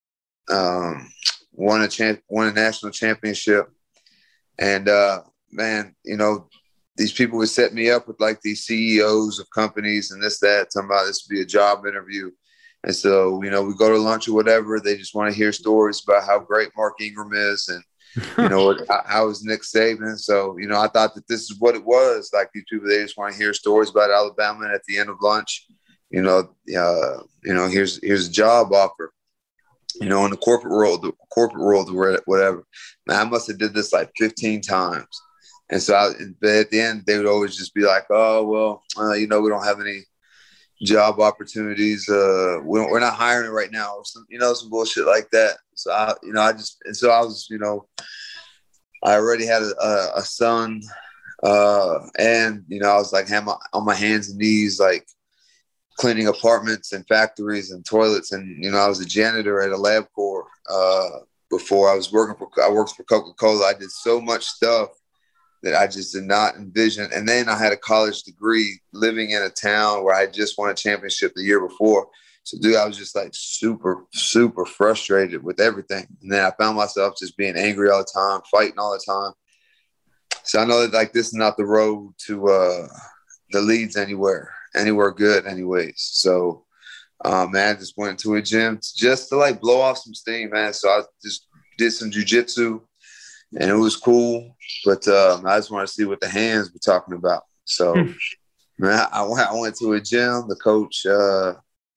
um, won a champ, won a national championship, and. Uh, Man, you know, these people would set me up with like these C E Os of companies and this, that, talking about this would be a job interview. And so, you know, we go to lunch or whatever. They just want to hear stories about how great Mark Ingram is and, you know, how is Nick Saban. So, you know, I thought that this is what it was. Like these people, they just want to hear stories about Alabama. And at the end of lunch, you know, uh, you know, here's here's a job offer. You know, in the corporate world, the corporate world or whatever. Man, I must have did this like fifteen times. And so I, but at the end, they would always just be like, oh, well, uh, you know, we don't have any job opportunities. Uh, we don't, we're not hiring right now or some, you know, some bullshit like that. So, I, you know, I just, and so I was, you know, I already had a, a, a son uh, and, you know, I was like my, on my hands and knees, like cleaning apartments and factories and toilets. And, you know, I was a janitor at a LabCorp uh, before I was working for, I worked for Coca-Cola. I did so much stuff that I just did not envision. And then I had a college degree living in a town where I just won a championship the year before. So, dude, I was just like super, super frustrated with everything. And then I found myself just being angry all the time, fighting all the time. So I know that like this is not the road to uh, the leads anywhere, anywhere good anyways. So, uh, man, I just went to a gym just to like blow off some steam, man. So I just did some jujitsu. And it was cool, but um, I just want to see what the hands were talking about. So, man, I went, I went to a gym. The coach, uh,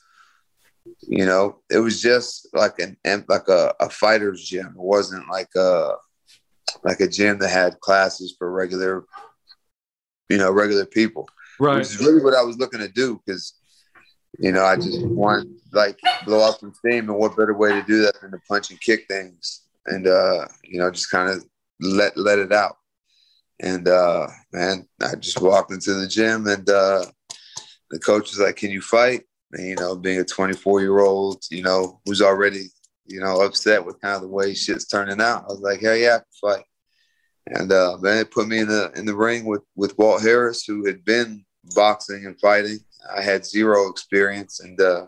you know, it was just like an like a, a fighter's gym. It wasn't like a like a gym that had classes for regular, you know, regular people. Right. Which is really what I was looking to do because, you know, I just wanted like blow off some steam, and what better way to do that than to punch and kick things. And, uh, you know, just kind of let let it out. And, uh, man, I just walked into the gym and uh, the coach was like, can you fight? And, you know, being a twenty-four-year-old, you know, who's already, you know, upset with kind of the way shit's turning out. I was like, hell yeah, I can fight. And uh, man, it put me in the in the ring with with Walt Harris, who had been boxing and fighting. I had zero experience, and uh,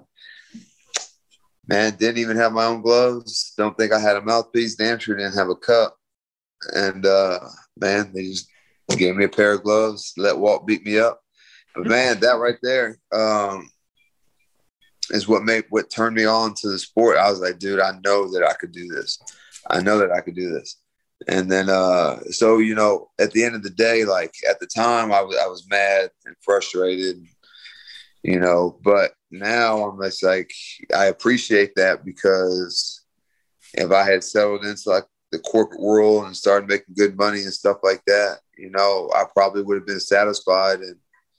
man, didn't even have my own gloves. Don't think I had a mouthpiece. Damn sure didn't have a cup. And uh, man, they just gave me a pair of gloves, let Walt beat me up. But man, that right there um, is what made what turned me on to the sport. I was like, dude, I know that I could do this. I know that I could do this. And then, uh, so, you know, at the end of the day, like at the time I was, I was mad and frustrated, you know, but now I'm just like, I appreciate that, because if I had settled into like the corporate world and started making good money and stuff like that, you know, I probably would have been satisfied and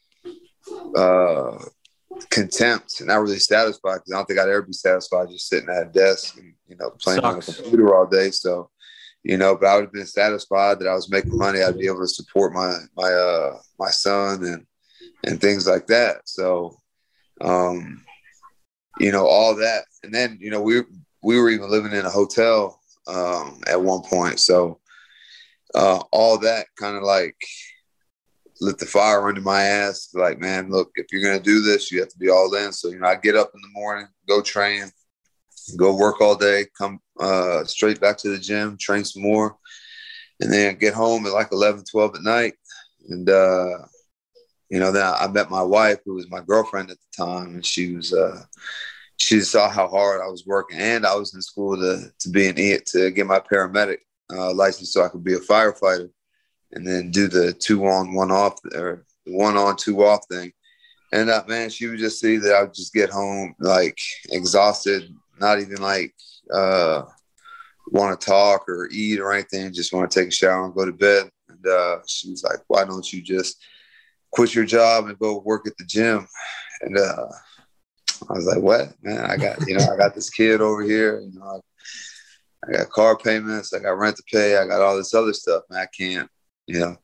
uh, contempt, not really satisfied, because I don't think I'd ever be satisfied just sitting at a desk and, you know, playing Sucks. on a computer all day. So, you know, but I would have been satisfied that I was making money. I'd be able to support my, my, uh, my son and, and things like that. So, um, you know, all that. And then, you know, we, we were even living in a hotel, um, at one point. So, uh, all that kind of like lit the fire under my ass. Like, man, look, if you're going to do this, you have to be all in. So, you know, I get up in the morning, go train, go work all day, come uh, straight back to the gym, train some more, and then get home at like eleven, twelve at night. And, uh, you know, then I met my wife, who was my girlfriend at the time, and she was, uh, she saw how hard I was working, and I was in school to, to be an E to get my paramedic uh, license so I could be a firefighter, and then do the two on, one off, or one on, two off thing. And uh, man, she would just see that I would just get home like exhausted, not even like uh, want to talk or eat or anything, just want to take a shower and go to bed. And uh, she was like, why don't you just quit your job and go work at the gym? And uh, I was like, what, man? I got, you know, I got this kid over here, you know, I, I got car payments, I got rent to pay, I got all this other stuff, man. I can't, you know,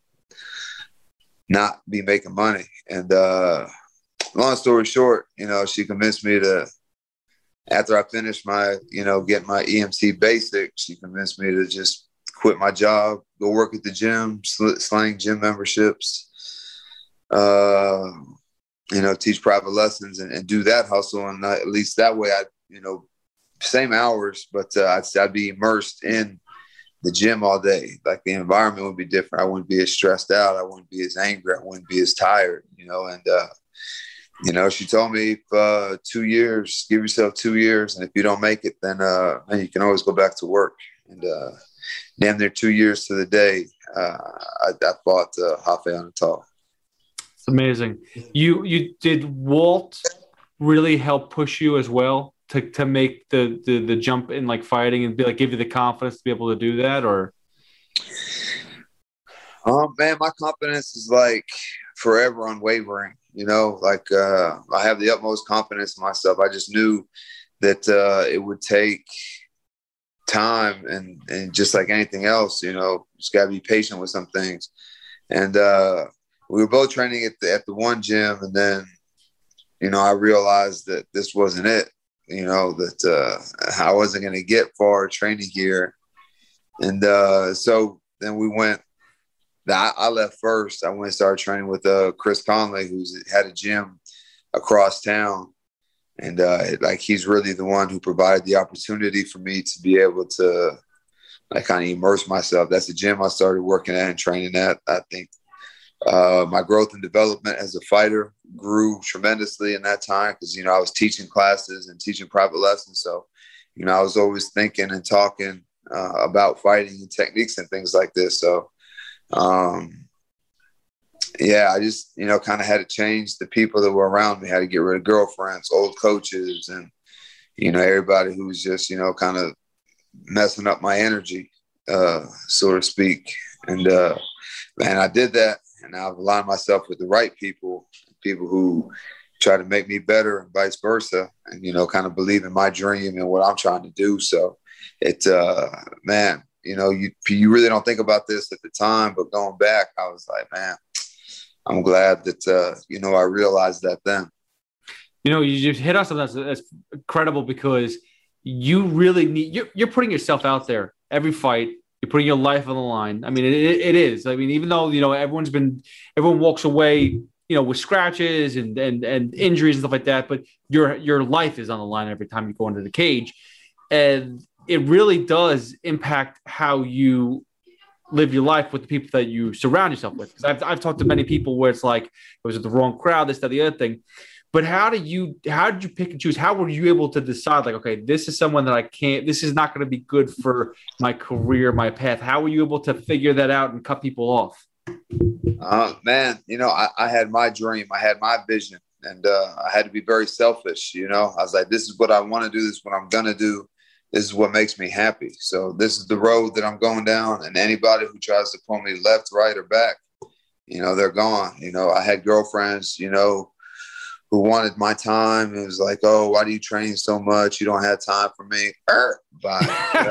not be making money. And uh, long story short, you know, she convinced me to, after I finished my, you know, get my E M C basic, she convinced me to just quit my job, go work at the gym, sl- slang gym memberships, uh, you know, teach private lessons and, and do that hustle. And uh, at least that way I, you know, same hours, but uh, I'd, I'd be immersed in the gym all day. Like the environment would be different. I wouldn't be as stressed out. I wouldn't be as angry. I wouldn't be as tired, you know, and, uh, you know, she told me uh, two years, give yourself two years. And if you don't make it, then uh, man, you can always go back to work. And uh, damn near two years to the day, uh, I, I fought uh, Rafael Natal. It's amazing. You you did Walt really help push you as well to, to make the, the, the jump in like fighting and be like, give you the confidence to be able to do that? Or? Um, man, my confidence is like forever unwavering. You know, like uh, I have the utmost confidence in myself. I just knew that uh, it would take time and, and just like anything else, you know, just got to be patient with some things. And uh, we were both training at the, at the one gym. And then, you know, I realized that this wasn't it, you know, that uh, I wasn't going to get far training here. And uh, so then we went. I, I left first. I went and started training with uh, Chris Conley, who's had a gym across town. And uh, like, he's really the one who provided the opportunity for me to be able to like kind of immerse myself. That's the gym I started working at and training at. I think uh, my growth and development as a fighter grew tremendously in that time because, you know, I was teaching classes and teaching private lessons. So, you know, I was always thinking and talking uh, about fighting and techniques and things like this. So, Um, yeah, I just, you know, kind of had to change the people that were around me, had to get rid of girlfriends, old coaches, and, you know, everybody who was just, you know, kind of messing up my energy, uh, so to speak. And, uh, man, I did that, and I've aligned myself with the right people, people who try to make me better and vice versa, and, you know, kind of believe in my dream and what I'm trying to do. So it, uh, man, you know, you you really don't think about this at the time, but going back, I was like, man, I'm glad that, uh, you know, I realized that then. You know, you just hit on something that's, that's incredible because you really need, you're, you're putting yourself out there every fight. You're putting your life on the line. I mean, it, it is. I mean, even though, you know, everyone's been, everyone walks away, you know, with scratches and, and, and injuries and stuff like that, but your, your life is on the line every time you go into the cage. And it really does impact how you live your life with the people that you surround yourself with. Because I've, I've talked to many people where it's like, it was the wrong crowd, this, that, the other thing. But how do you, how did you pick and choose? How were you able to decide, like, okay, this is someone that I can't, this is not going to be good for my career, my path? How were you able to figure that out and cut people off? Uh, man, you know, I, I had my dream. I had my vision. And uh, I had to be very selfish, you know. I was like, this is what I want to do. This is what I'm going to do. This is what makes me happy. So this is the road that I'm going down. And anybody who tries to pull me left, right, or back, you know, they're gone. You know, I had girlfriends, you know, who wanted my time. It was like, oh, why do you train so much? You don't have time for me. Er, bye.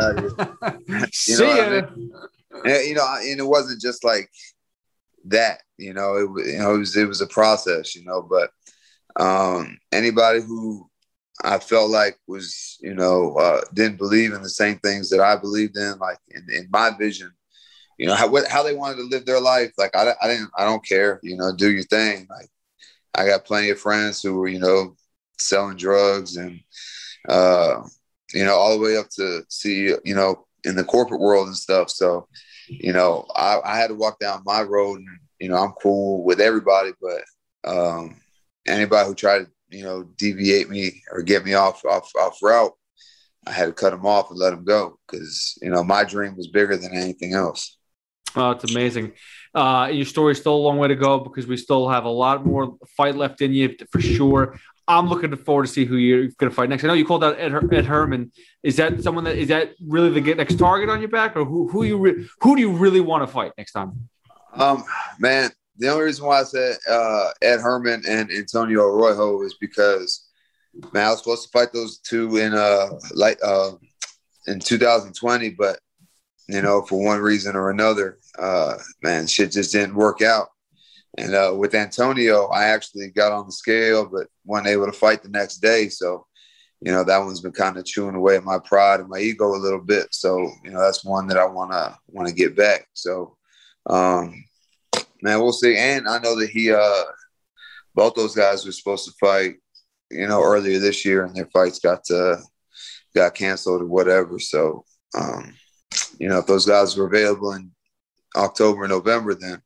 you See know ya. I mean? And, you know, and it wasn't just like that. You know, it was, you know, it was it was a process. You know, but um, anybody who I felt like was, you know, uh, didn't believe in the same things that I believed in, like in, in my vision, you know, how what, how they wanted to live their life. Like, I, I didn't, I don't care, you know, do your thing. Like, I got plenty of friends who were, you know, selling drugs and, uh, you know, all the way up to see, you know, in the corporate world and stuff. So, you know, I, I had to walk down my road and, you know, I'm cool with everybody, but um, anybody who tried to, you know, deviate me or get me off, off, off route, I had to cut them off and let them go. Cause you know, my dream was bigger than anything else. Oh, it's amazing. Uh, your story's still a long way to go because we still have a lot more fight left in you for sure. I'm looking forward to see who you're going to fight next. I know you called out Ed, Her- Ed Herman. Is that someone that, is that really the next target on your back, or who, who you, re- who do you really want to fight next time? Um, man, the only reason why I said uh, Ed Herman and Antonio Arroyo is because, man, I was supposed to fight those two in uh like uh in two thousand twenty, but you know, for one reason or another, uh, man, shit just didn't work out. And uh, with Antonio, I actually got on the scale, but wasn't able to fight the next day. So, you know, that one's been kind of chewing away at my pride and my ego a little bit. So, you know, that's one that I wanna wanna get back. So, um. Man, we'll see. And I know that he, uh, both those guys were supposed to fight, you know, earlier this year, and their fights got uh, got canceled or whatever. So, um, you know, if those guys were available in October, November, then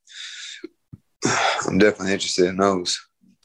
I'm definitely interested in those.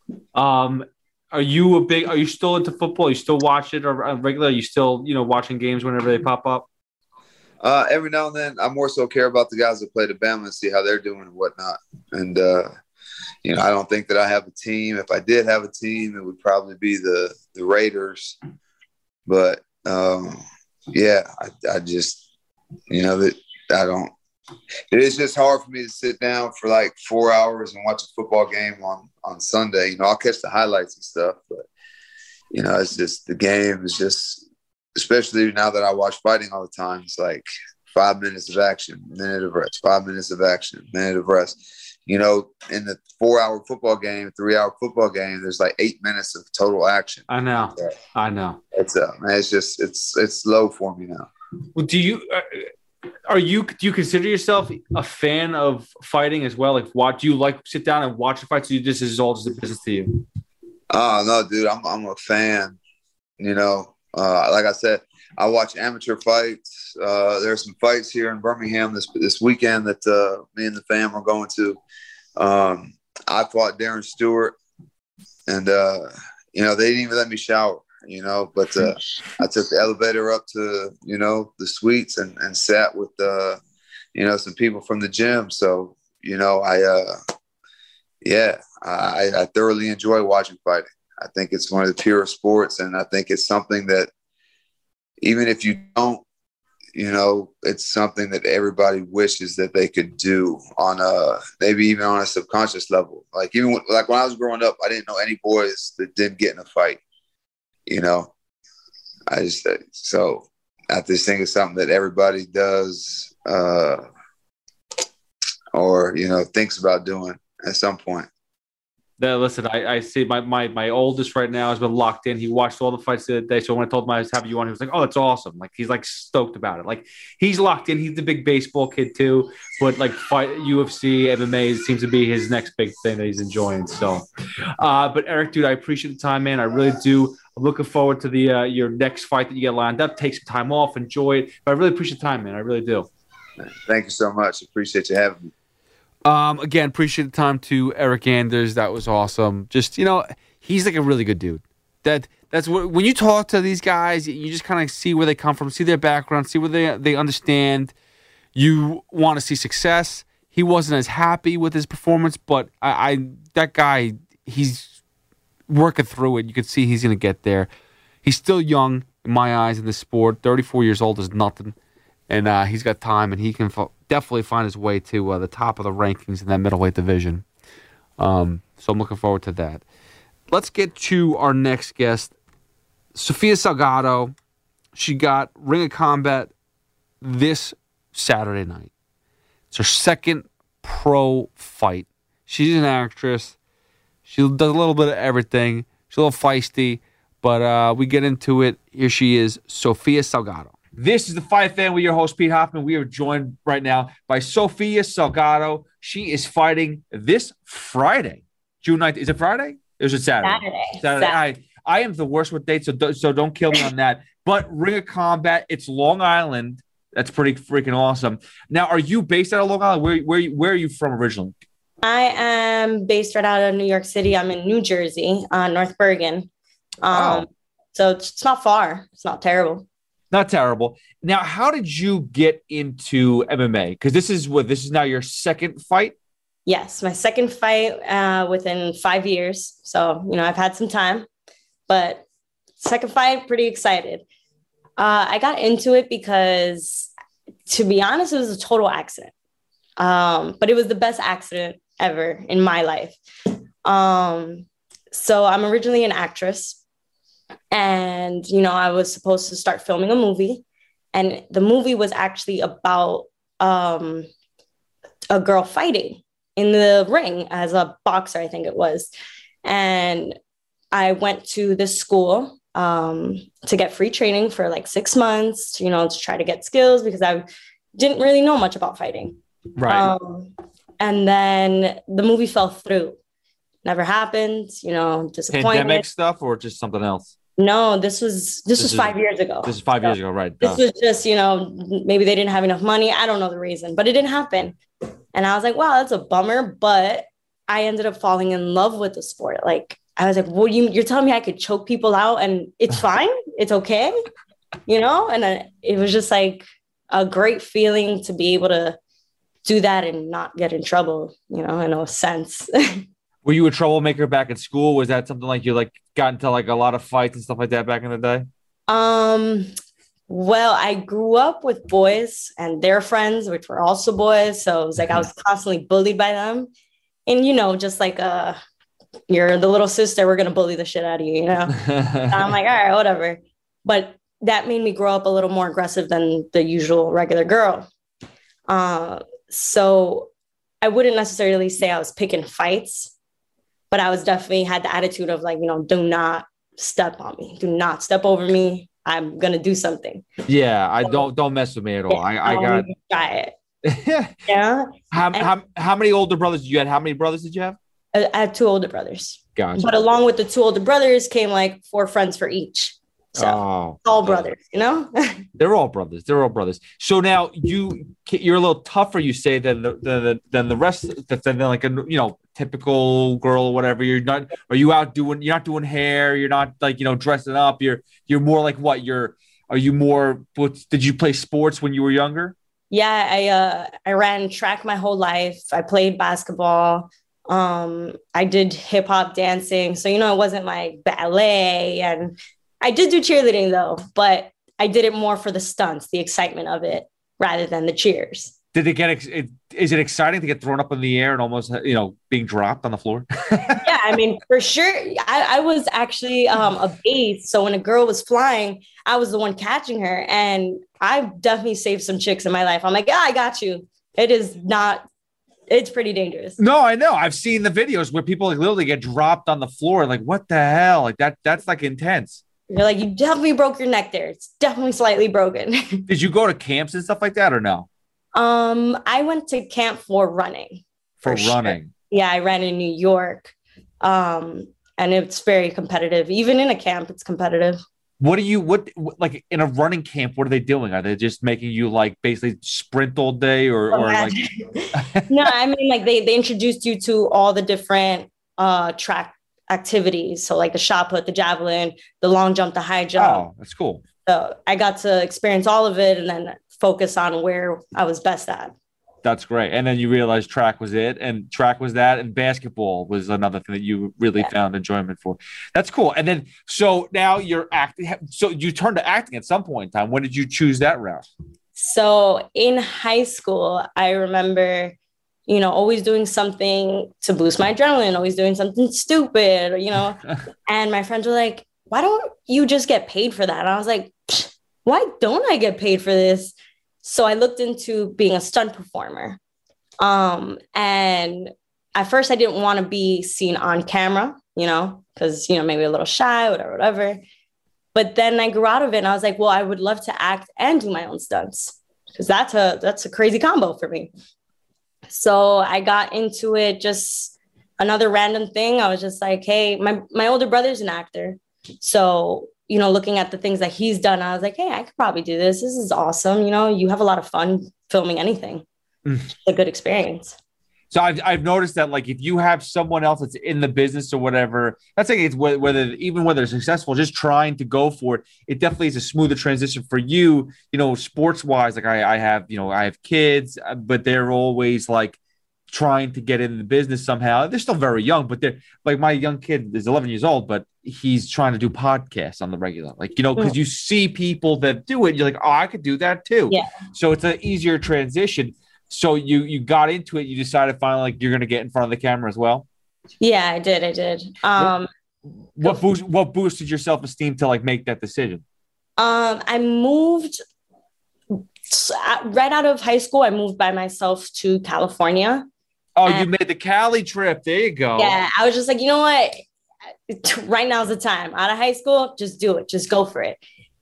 Um, are you a big? Are you still into football? Are you still watch it or regular? Are you still, you know, watching games whenever they pop up? Uh, every now and then, I more so care about the guys that play the Bama and see how they're doing and whatnot. And, uh, you know, I don't think that I have a team. If I did have a team, it would probably be the, the Raiders. But, um, yeah, I, I just, you know, that I don't – it is just hard for me to sit down for like four hours and watch a football game on, on Sunday. You know, I'll catch the highlights and stuff. But, you know, it's just – the game is just – especially now that I watch fighting all the time, it's like five minutes of action, minute of rest, five minutes of action, minute of rest. You know, in the four-hour football game, three-hour football game, there's like eight minutes of total action. I know, so I know. It's uh, man, it's just it's it's slow for me now. Well, do you uh, are you do you consider yourself a fan of fighting as well? Like, what do you like? Sit down and watch the fights? Or you just is all just a business to you? Oh no, dude, I'm I'm a fan. You know. Uh, like I said, I watch amateur fights. Uh, there's some fights here in Birmingham this this weekend that uh, me and the fam are going to. Um, I fought Darren Stewart, and uh, you know, they didn't even let me shower. You know, but uh, I took the elevator up to, you know, the suites and, and sat with uh, you know, some people from the gym. So you know, I uh, yeah, I, I thoroughly enjoy watching fighting. I think it's one of the purest sports, and I think it's something that even if you don't, you know, it's something that everybody wishes that they could do on a, maybe even on a subconscious level. Like even when, like when I was growing up, I didn't know any boys that didn't get in a fight, you know. I just, so I just think it's something that everybody does uh, or, you know, thinks about doing at some point. That, listen, I, I see my, my my oldest right now has been locked in. He watched all the fights the other day. So when I told him I was having you on, he was like, "Oh, that's awesome!" Like he's like stoked about it. Like he's locked in. He's the big baseball kid too. But like fight U F C, M M A seems to be his next big thing that he's enjoying. So, uh, but Eric, dude, I appreciate the time, man. I really do. I'm looking forward to the uh, your next fight that you get lined up. Take some time off, enjoy it. But I really appreciate the time, man. I really do. Thank you so much. Appreciate you having me. Um, again, appreciate the time to Eric Anders. That was awesome. Just, you know, he's like a really good dude. That that's what, when you talk to these guys, you just kind of see where they come from, see their background, see where they they understand. You want to see success. He wasn't as happy with his performance, but I, I that guy, he's working through it. You can see he's going to get there. He's still young in my eyes in this sport. thirty-four years old is nothing, and uh, he's got time, and he can fo- definitely find his way to uh, the top of the rankings in that middleweight division. Um, so I'm looking forward to that. Let's get to our next guest, Sofia Salgado. She got Ring of Combat this Saturday night. It's her second pro fight. She's an actress. She does a little bit of everything. She's a little feisty, but uh, we get into it. Here she is, Sofia Salgado. This is the Fight Fan with your host, Pete Hoffman. We are joined right now by Sofia Salgado. She is fighting this Friday, June ninth. Is it Friday? Or is it Saturday? Saturday. Saturday. Saturday. I, I am the worst with dates, so, do, so don't kill me on that. But Ring of Combat, it's Long Island. That's pretty freaking awesome. Now, are you based out of Long Island? Where, where, where are you from originally? I am based right out of New York City. I'm in New Jersey, uh, North Bergen. Um, oh. So it's, it's not far. It's not terrible. Not terrible. Now, how did you get into M M A? Because this is what this is now your second fight. Yes, my second fight uh, within five years. So you know I've had some time, but second fight, pretty excited. Uh, I got into it because, to be honest, it was a total accident. Um, but it was the best accident ever in my life. Um, so I'm originally an actress. And, you know, I was supposed to start filming a movie, and the movie was actually about um, a girl fighting in the ring as a boxer, I think it was. And I went to this school um, to get free training for like six months, you know, to try to get skills because I didn't really know much about fighting. Right. Um, and then the movie fell through. Never happened, you know, disappointed. Pandemic stuff or just something else? No, this was this, this was is, five years ago. This is five so years ago, right? This uh. was just, you know, maybe they didn't have enough money. I don't know the reason, but it didn't happen. And I was like, wow, that's a bummer. But I ended up falling in love with the sport. Like, I was like, well, you, you're telling me I could choke people out and it's fine? It's okay? You know? And I, it was just like a great feeling to be able to do that and not get in trouble, you know, in a sense. Were you a troublemaker back in school? Was that something like you like got into like a lot of fights and stuff like that back in the day? Um, well, I grew up with boys and their friends, which were also boys. So it was like I was constantly bullied by them. And, you know, just like uh, you're the little sister, we're going to bully the shit out of you, you know? I'm like, all right, whatever. But that made me grow up a little more aggressive than the usual regular girl. Uh, so I wouldn't necessarily say I was picking fights. But I was definitely had the attitude of like, you know, do not step on me. Do not step over me. I'm going to do something. Yeah. I don't, don't mess with me at all. Yeah, I, I got try it. Yeah. How, how, how many older brothers did you have? How many brothers did you have? I, I had two older brothers. Gotcha. But along with the two older brothers came like four friends for each. So oh, all brothers, you know? They're all brothers. They're all brothers. So now you, you're a little tougher, you say, than the, than, than the rest, than like a, you know, typical girl or whatever. You're not, are you out doing, you're not doing hair. You're not like, you know, dressing up. You're, you're more like what you're, are you more, what, did you play sports when you were younger? Yeah, I, uh, I ran track my whole life. I played basketball. Um, I did hip hop dancing. So, you know, it wasn't like ballet, and I did do cheerleading though, but I did it more for the stunts, the excitement of it, rather than the cheers. Did it get, it, is it exciting to get thrown up in the air and almost, you know, being dropped on the floor? Yeah, I mean, for sure. I, I was actually um, a base. So when a girl was flying, I was the one catching her. And I've definitely saved some chicks in my life. I'm like, yeah, I got you. It is not it's pretty dangerous. No, I know. I've seen the videos where people like literally get dropped on the floor. Like, what the hell? Like that, that's like intense. You're like, you definitely broke your neck there. It's definitely slightly broken. Did you go to camps and stuff like that or no? Um, I went to camp for running. For, for running. Sure. Yeah, I ran in New York. Um, and it's very competitive. Even in a camp, it's competitive. What do you, what, what, like in a running camp, what are they doing? Are they just making you like basically sprint all day or, or like? No, I mean, like they, they introduced you to all the different uh, track activities. So like the shot put, the javelin, the long jump, the high jump. Oh, that's cool. So I got to experience all of it and then focus on where I was best at. That's great. And then you realized track was it, and track was that, and basketball was another thing that you really yeah. found enjoyment for. That's cool. And then, so now you're acting. So you turned to acting at some point in time. When did you choose that route? So in high school, I remember, you know, always doing something to boost my adrenaline, always doing something stupid, you know, and my friends were like, why don't you just get paid for that? And I was like, why don't I get paid for this? So I looked into being a stunt performer. Um, and at first I didn't want to be seen on camera, you know, because, you know, maybe a little shy, whatever, whatever. But then I grew out of it and I was like, well, I would love to act and do my own stunts because that's a, that's a crazy combo for me. So I got into it, just another random thing. I was just like, hey, my, my older brother's an actor. So, you know, looking at the things that he's done, I was like, hey, I could probably do this. This is awesome. You know, you have a lot of fun filming anything. Mm. It's a good experience. So I've, I've noticed that, like, if you have someone else that's in the business or whatever, that's like it's whether, whether even whether they're successful, just trying to go for it, it definitely is a smoother transition for you, you know, sports wise. Like I, I have, you know, I have kids, but they're always like trying to get in the business somehow. They're still very young, but they're like, my young kid is eleven years old, but he's trying to do podcasts on the regular, like, you know, because you see people that do it. You're like, oh, I could do that too. Yeah. So it's an easier transition. So you you got into it. You decided finally like you're going to get in front of the camera as well. Yeah, I did. I did. Um, what what, boost, what boosted your self esteem to like make that decision? Um, I moved right out of high school. I moved by myself to California. Oh, and, you made the Cali trip. There you go. Yeah, I was just like, you know what? Right now's the time. Out of high school, just do it. Just go for it.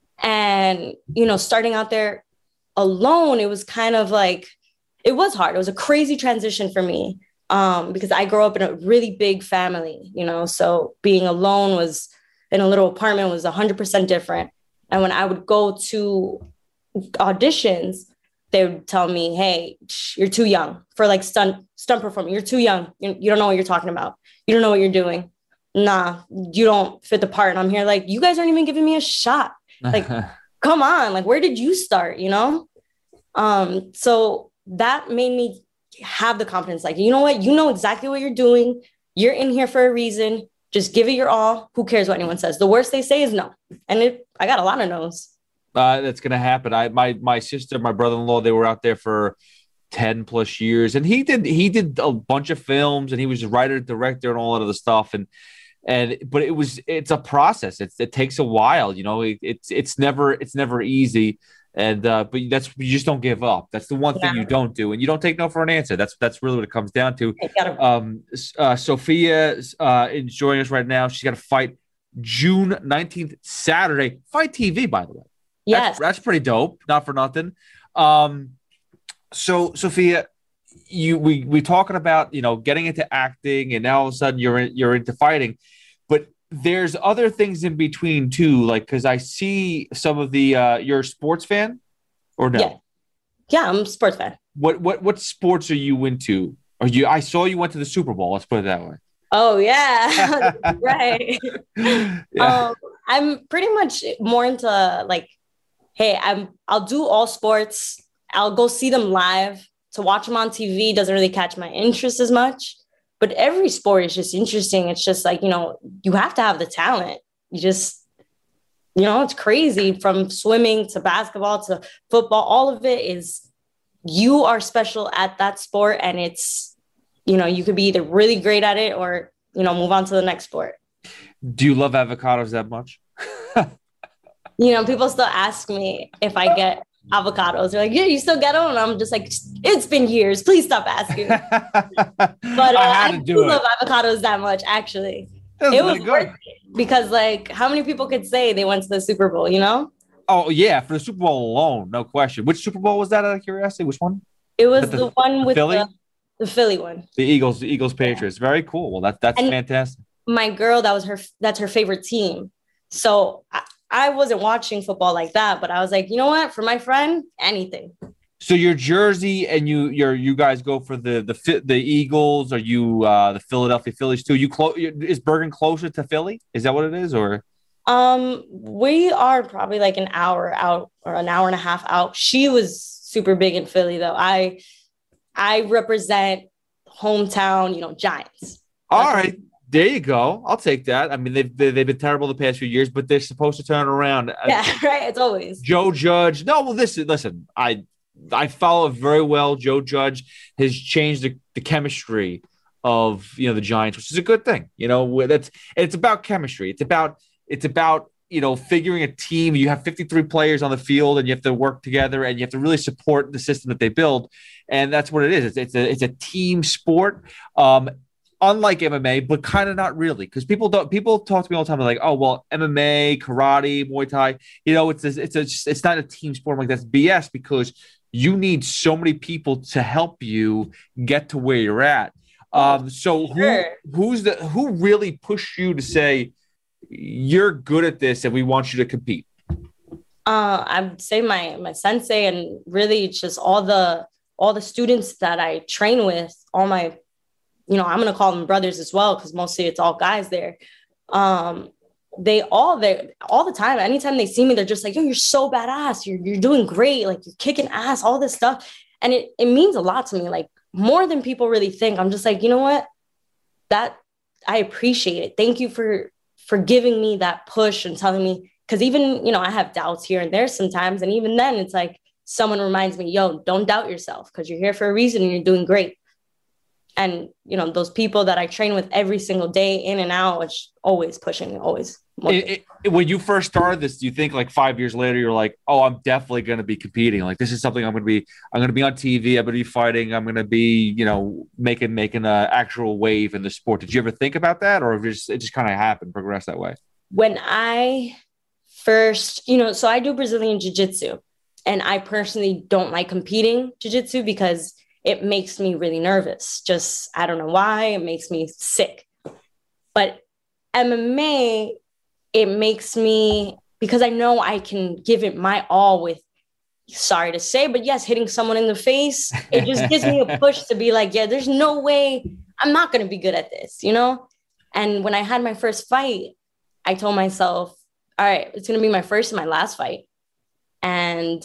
And you know, starting out there alone, it was kind of like. It was hard. It was a crazy transition for me um, because I grew up in a really big family, you know, so being alone was in a little apartment was one hundred percent different. And when I would go to auditions, they would tell me, hey, you're too young for like stunt, stunt performing. You're too young. You, you don't know what you're talking about. You don't know what you're doing. Nah, you don't fit the part. And I'm here like, you guys aren't even giving me a shot. Like, come on. Like, where did you start, you know? Um, so that made me have the confidence. Like, you know what? You know exactly what you're doing. You're in here for a reason. Just give it your all. Who cares what anyone says? The worst they say is no. And it, I got a lot of no's. Uh, that's going to happen. I, my, my sister, my brother-in-law, they were out there for ten plus years and he did, he did a bunch of films and he was a writer, director and all that other stuff. And, and, but it was, it's a process. It's, it takes a while, you know, it, it's, it's never, it's never easy. And, uh, but that's, you just don't give up. That's the one thing yeah. you don't do. And you don't take no for an answer. That's, that's really what it comes down to. Um, uh, Sophia uh, is joining us right now. She's got to fight June nineteenth, Saturday. Fight T V, by the way. Yes. That's, that's pretty dope. Not for nothing. Um, so Sophia, you, we, we talking about, you know, getting into acting and now all of a sudden you're in, you're into fighting, but there's other things in between too, like because I see some of the uh you're a sports fan or no? Yeah, yeah, I'm a sports fan. What what what sports are you into? Are you I saw you went to the Super Bowl, let's put it that way. Oh yeah. Right. Yeah. Um I'm pretty much more into like, hey, I'm I'll do all sports. I'll go see them live. To watch them on T V doesn't really catch my interest as much. But every sport is just interesting. It's just like, you know, you have to have the talent. You just, you know, it's crazy from swimming to basketball to football. All of it is you are special at that sport. And it's, you know, you could be either really great at it or, you know, move on to the next sport. Do you love avocados that much? You know, people still ask me if I get avocados. They're like, yeah, you still get them? And I'm just like, it's been years. Please stop asking. But uh, I, I do, do love avocados that much, actually. It was good. Worth it because, like, how many people could say they went to the Super Bowl, you know? Oh, yeah, for the Super Bowl alone, no question. Which Super Bowl was that, out of curiosity? Which one? It was the, the one with Philly? The, the Philly one. The Eagles, the Eagles Patriots. Very cool. Well, that, that's and fantastic. My girl, that was her, that's her favorite team. So I, I wasn't watching football like that, but I was like, you know what? For my friend, anything. So your jersey and you, your, you guys go for the the the Eagles. Are you uh, the Philadelphia Phillies too? You close? Is Bergen closer to Philly? Is that what it is, or? Um, we are probably like an hour out or an hour and a half out. She was super big in Philly, though. I I represent hometown, you know, Giants. All like, right. There you go. I'll take that. I mean, they've they've been terrible the past few years, but they're supposed to turn around. Yeah, right. It's always Joe Judge. No, well, listen, listen. I I follow it very well. Joe Judge has changed the, the chemistry of you know the Giants, which is a good thing. You know, that's it's about chemistry. It's about it's about you know figuring a team. You have fifty-three players on the field, and you have to work together, and you have to really support the system that they build. And that's what it is. It's, it's a it's a team sport. Um, Unlike M M A, but kind of not really, because people don't. People talk to me all the time. They're like, "Oh, well, M M A, karate, Muay Thai, you know, it's a, it's a, it's not a team sport." I'm like, that's B S because you need so many people to help you get to where you're at. Um, so who who's the who really pushed you to say you're good at this and we want you to compete? Uh, I'd say my my sensei, and really just all the all the students that I train with, all my. You know, I'm going to call them brothers as well, because mostly it's all guys there. Um, they all, they all the time, anytime they see me, they're just like, yo, you're so badass. You're, you're doing great. Like, you're kicking ass, all this stuff. And it, it means a lot to me, like more than people really think. I'm just like, you know what? That I appreciate it. Thank you for, for giving me that push and telling me, because even, you know, I have doubts here and there sometimes. And even then it's like, someone reminds me, yo, don't doubt yourself, because you're here for a reason and you're doing great. And, you know, those people that I train with every single day in and out, it's always pushing me, always. It, it, when you first started this, do you think like five years later, you're like, oh, I'm definitely going to be competing. Like, this is something I'm going to be, I'm going to be on T V. I'm going to be fighting. I'm going to be, you know, making, making an actual wave in the sport. Did you ever think about that, or just, it just kind of happened, progressed that way? When I first, you know, so I do Brazilian jiu-jitsu, and I personally don't like competing jiu-jitsu because it makes me really nervous. Just, I don't know why, it makes me sick. But M M A, it makes me, because I know I can give it my all with, sorry to say, but yes, hitting someone in the face, it just gives me a push to be like, yeah, there's no way I'm not going to be good at this, you know? And when I had my first fight, I told myself, all right, it's going to be my first and my last fight. And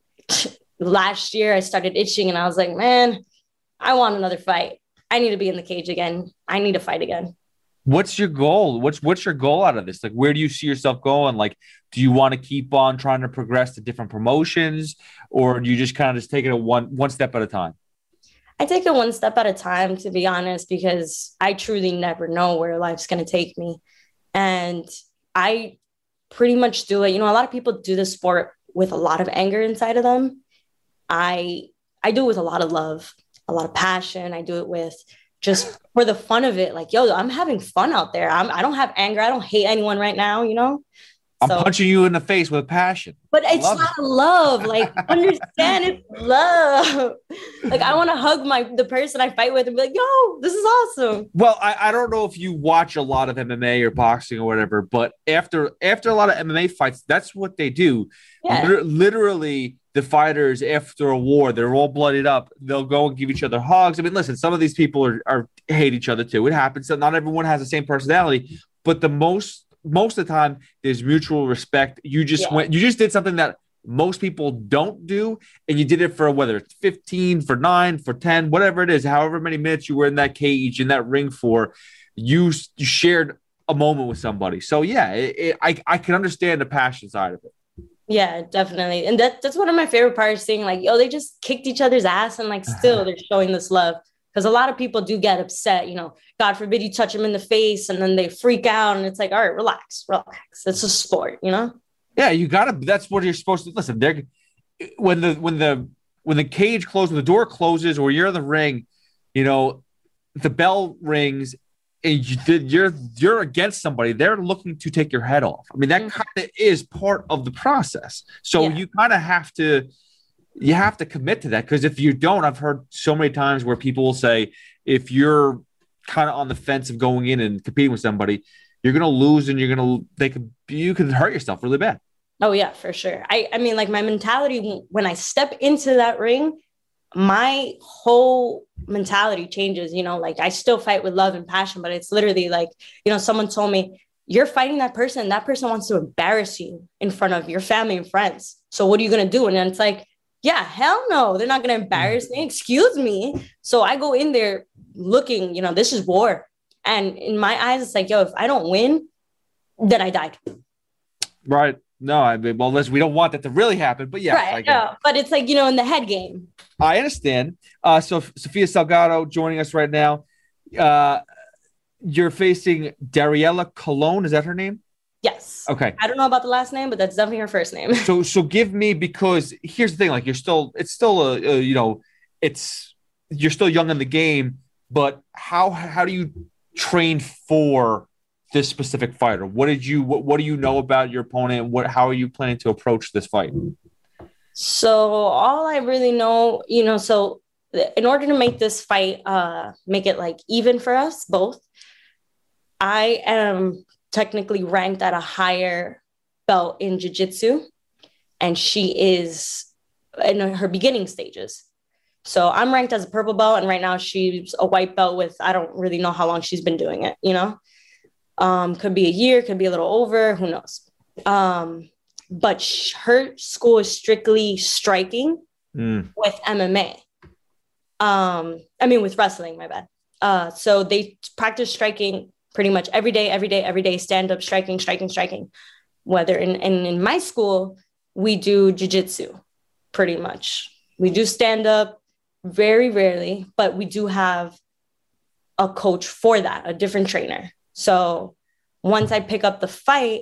last year I started itching and I was like, man, I want another fight. I need to be in the cage again. I need to fight again. What's your goal? What's, what's your goal out of this? Like, where do you see yourself going? Like, do you want to keep on trying to progress to different promotions, or do you just kind of just take it one, one step at a time? I take it one step at a time, to be honest, because I truly never know where life's going to take me. And I pretty much do it. You know, a lot of people do this sport with a lot of anger inside of them. I I do it with a lot of love, a lot of passion. I do it with just for the fun of it. Like, yo, I'm having fun out there. I'm, I don't have anger. I don't hate anyone right now, you know? I'm so, punching you in the face with passion. But it's love not it. love. Like, understand it's love. Like, I want to hug my the person I fight with and be like, yo, this is awesome. Well, I, I don't know if you watch a lot of M M A or boxing or whatever, but after after a lot of M M A fights, that's what they do. Yeah. Liter- literally, the fighters, after a war, they're all bloodied up. They'll go and give each other hugs. I mean, listen, some of these people are, are hate each other too. It happens. So not everyone has the same personality, but the most most of the time there's mutual respect. You just yeah. went, you just did something that most people don't do, and you did it for whether it's fifteen, for nine, for ten, whatever it is, however many minutes you were in that cage, in that ring for, you, you shared a moment with somebody. So yeah, it, it, I I can understand the passion side of it. Yeah, definitely. And that, that's one of my favorite parts, seeing like, yo, they just kicked each other's ass and like still they're showing this love. Because a lot of people do get upset, you know, God forbid you touch them in the face and then they freak out and it's like, all right, relax, relax. It's a sport, you know? Yeah, you got to, that's what you're supposed to, listen, they're, when the when the when the cage closes, when the door closes, or you're in the ring, you know, the bell rings, and you're you're against somebody. They're looking to take your head off. I mean, that mm-hmm. kind of is part of the process. So yeah. you kind of have to you have to commit to that, because if you don't, I've heard so many times where people will say, if you're kind of on the fence of going in and competing with somebody, you're going to lose, and you're going to they could you could hurt yourself really bad. Oh yeah, for sure. I I mean, like, my mentality when I step into that ring, my whole mentality changes. You know, like, I still fight with love and passion, but it's literally like, you know, someone told me, you're fighting that person. That person wants to embarrass you in front of your family and friends. So what are you going to do? And then it's like, yeah, hell no, they're not going to embarrass me. Excuse me. So I go in there looking, you know, this is war. And in my eyes, it's like, yo, if I don't win, then I died. Right. No, I mean, well, listen, we don't want that to really happen, but yeah. Right. No, but it's like, you know, in the head game. I understand. Uh, so Sofia Salgado joining us right now. Uh, you're facing Dariella Colon. Is that her name? Yes. Okay. I don't know about the last name, but that's definitely her first name. so, so give me, because here's the thing, like, you're still, it's still a, a, you know, it's, you're still young in the game, but how, how do you train for this specific fighter? What did you, what, what do you know about your opponent? What, how are you planning to approach this fight? So all I really know, you know, so in order to make this fight, uh, make it like even for us both, I am technically ranked at a higher belt in jiu-jitsu, and she is in her beginning stages. So I'm ranked as a purple belt, and right now she's a white belt with, I don't really know how long she's been doing it, you know? Um, could be a year, could be a little over, who knows? Um, but sh- her school is strictly striking mm. with M M A. Um, I mean, with wrestling, my bad. Uh, so they practice striking pretty much every day, every day, every day, stand up, striking, striking, striking. Whether in, in, in my school, we do jiu-jitsu pretty much. We do stand up very rarely, but we do have a coach for that, a different trainer. So once I pick up the fight,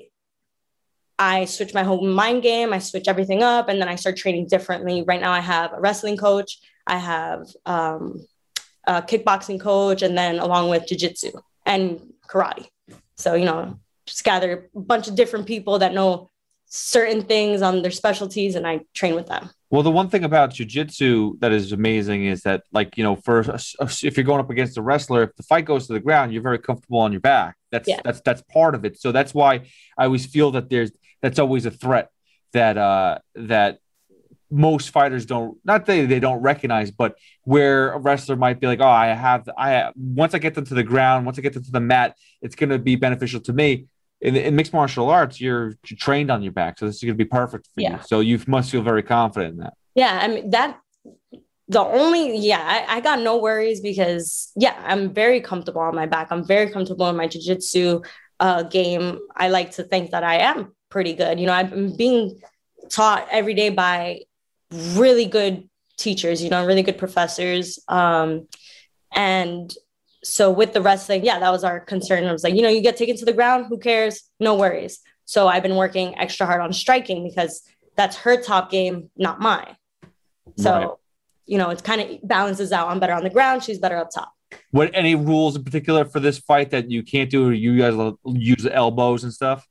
I switch my whole mind game, I switch everything up, and then I start training differently. Right now I have a wrestling coach, I have um, a kickboxing coach, and then along with jiu-jitsu and karate. So, you know, just gather a bunch of different people that know certain things on their specialties, and I train with them. Well, the one thing about jiu-jitsu that is amazing is that, like, you know, for if you're going up against a wrestler, if the fight goes to the ground, you're very comfortable on your back. That's yeah. that's that's part of it. So that's why I always feel that there's that's always a threat that uh, that most fighters don't, not that they don't recognize, but where a wrestler might be like, oh, I have, I have, once I get them to the ground, once I get them to the mat, it's going to be beneficial to me. In, in mixed martial arts, you're trained on your back, so this is going to be perfect for yeah. you. So you must feel very confident in that. Yeah, I mean that. The only yeah, I, I got no worries because yeah, I'm very comfortable on my back. I'm very comfortable in my jiu-jitsu uh, game. I like to think that I am pretty good. You know, I'm being taught every day by really good teachers. You know, really good professors. Um, and so with the wrestling, yeah, that was our concern. I was like, you know, you get taken to the ground, who cares? No worries. So I've been working extra hard on striking because that's her top game, not mine. So, right. you know, it kind of balances out. I'm better on the ground. She's better up top. What, any rules in particular for this fight that you can't do, or you guys use the elbows and stuff?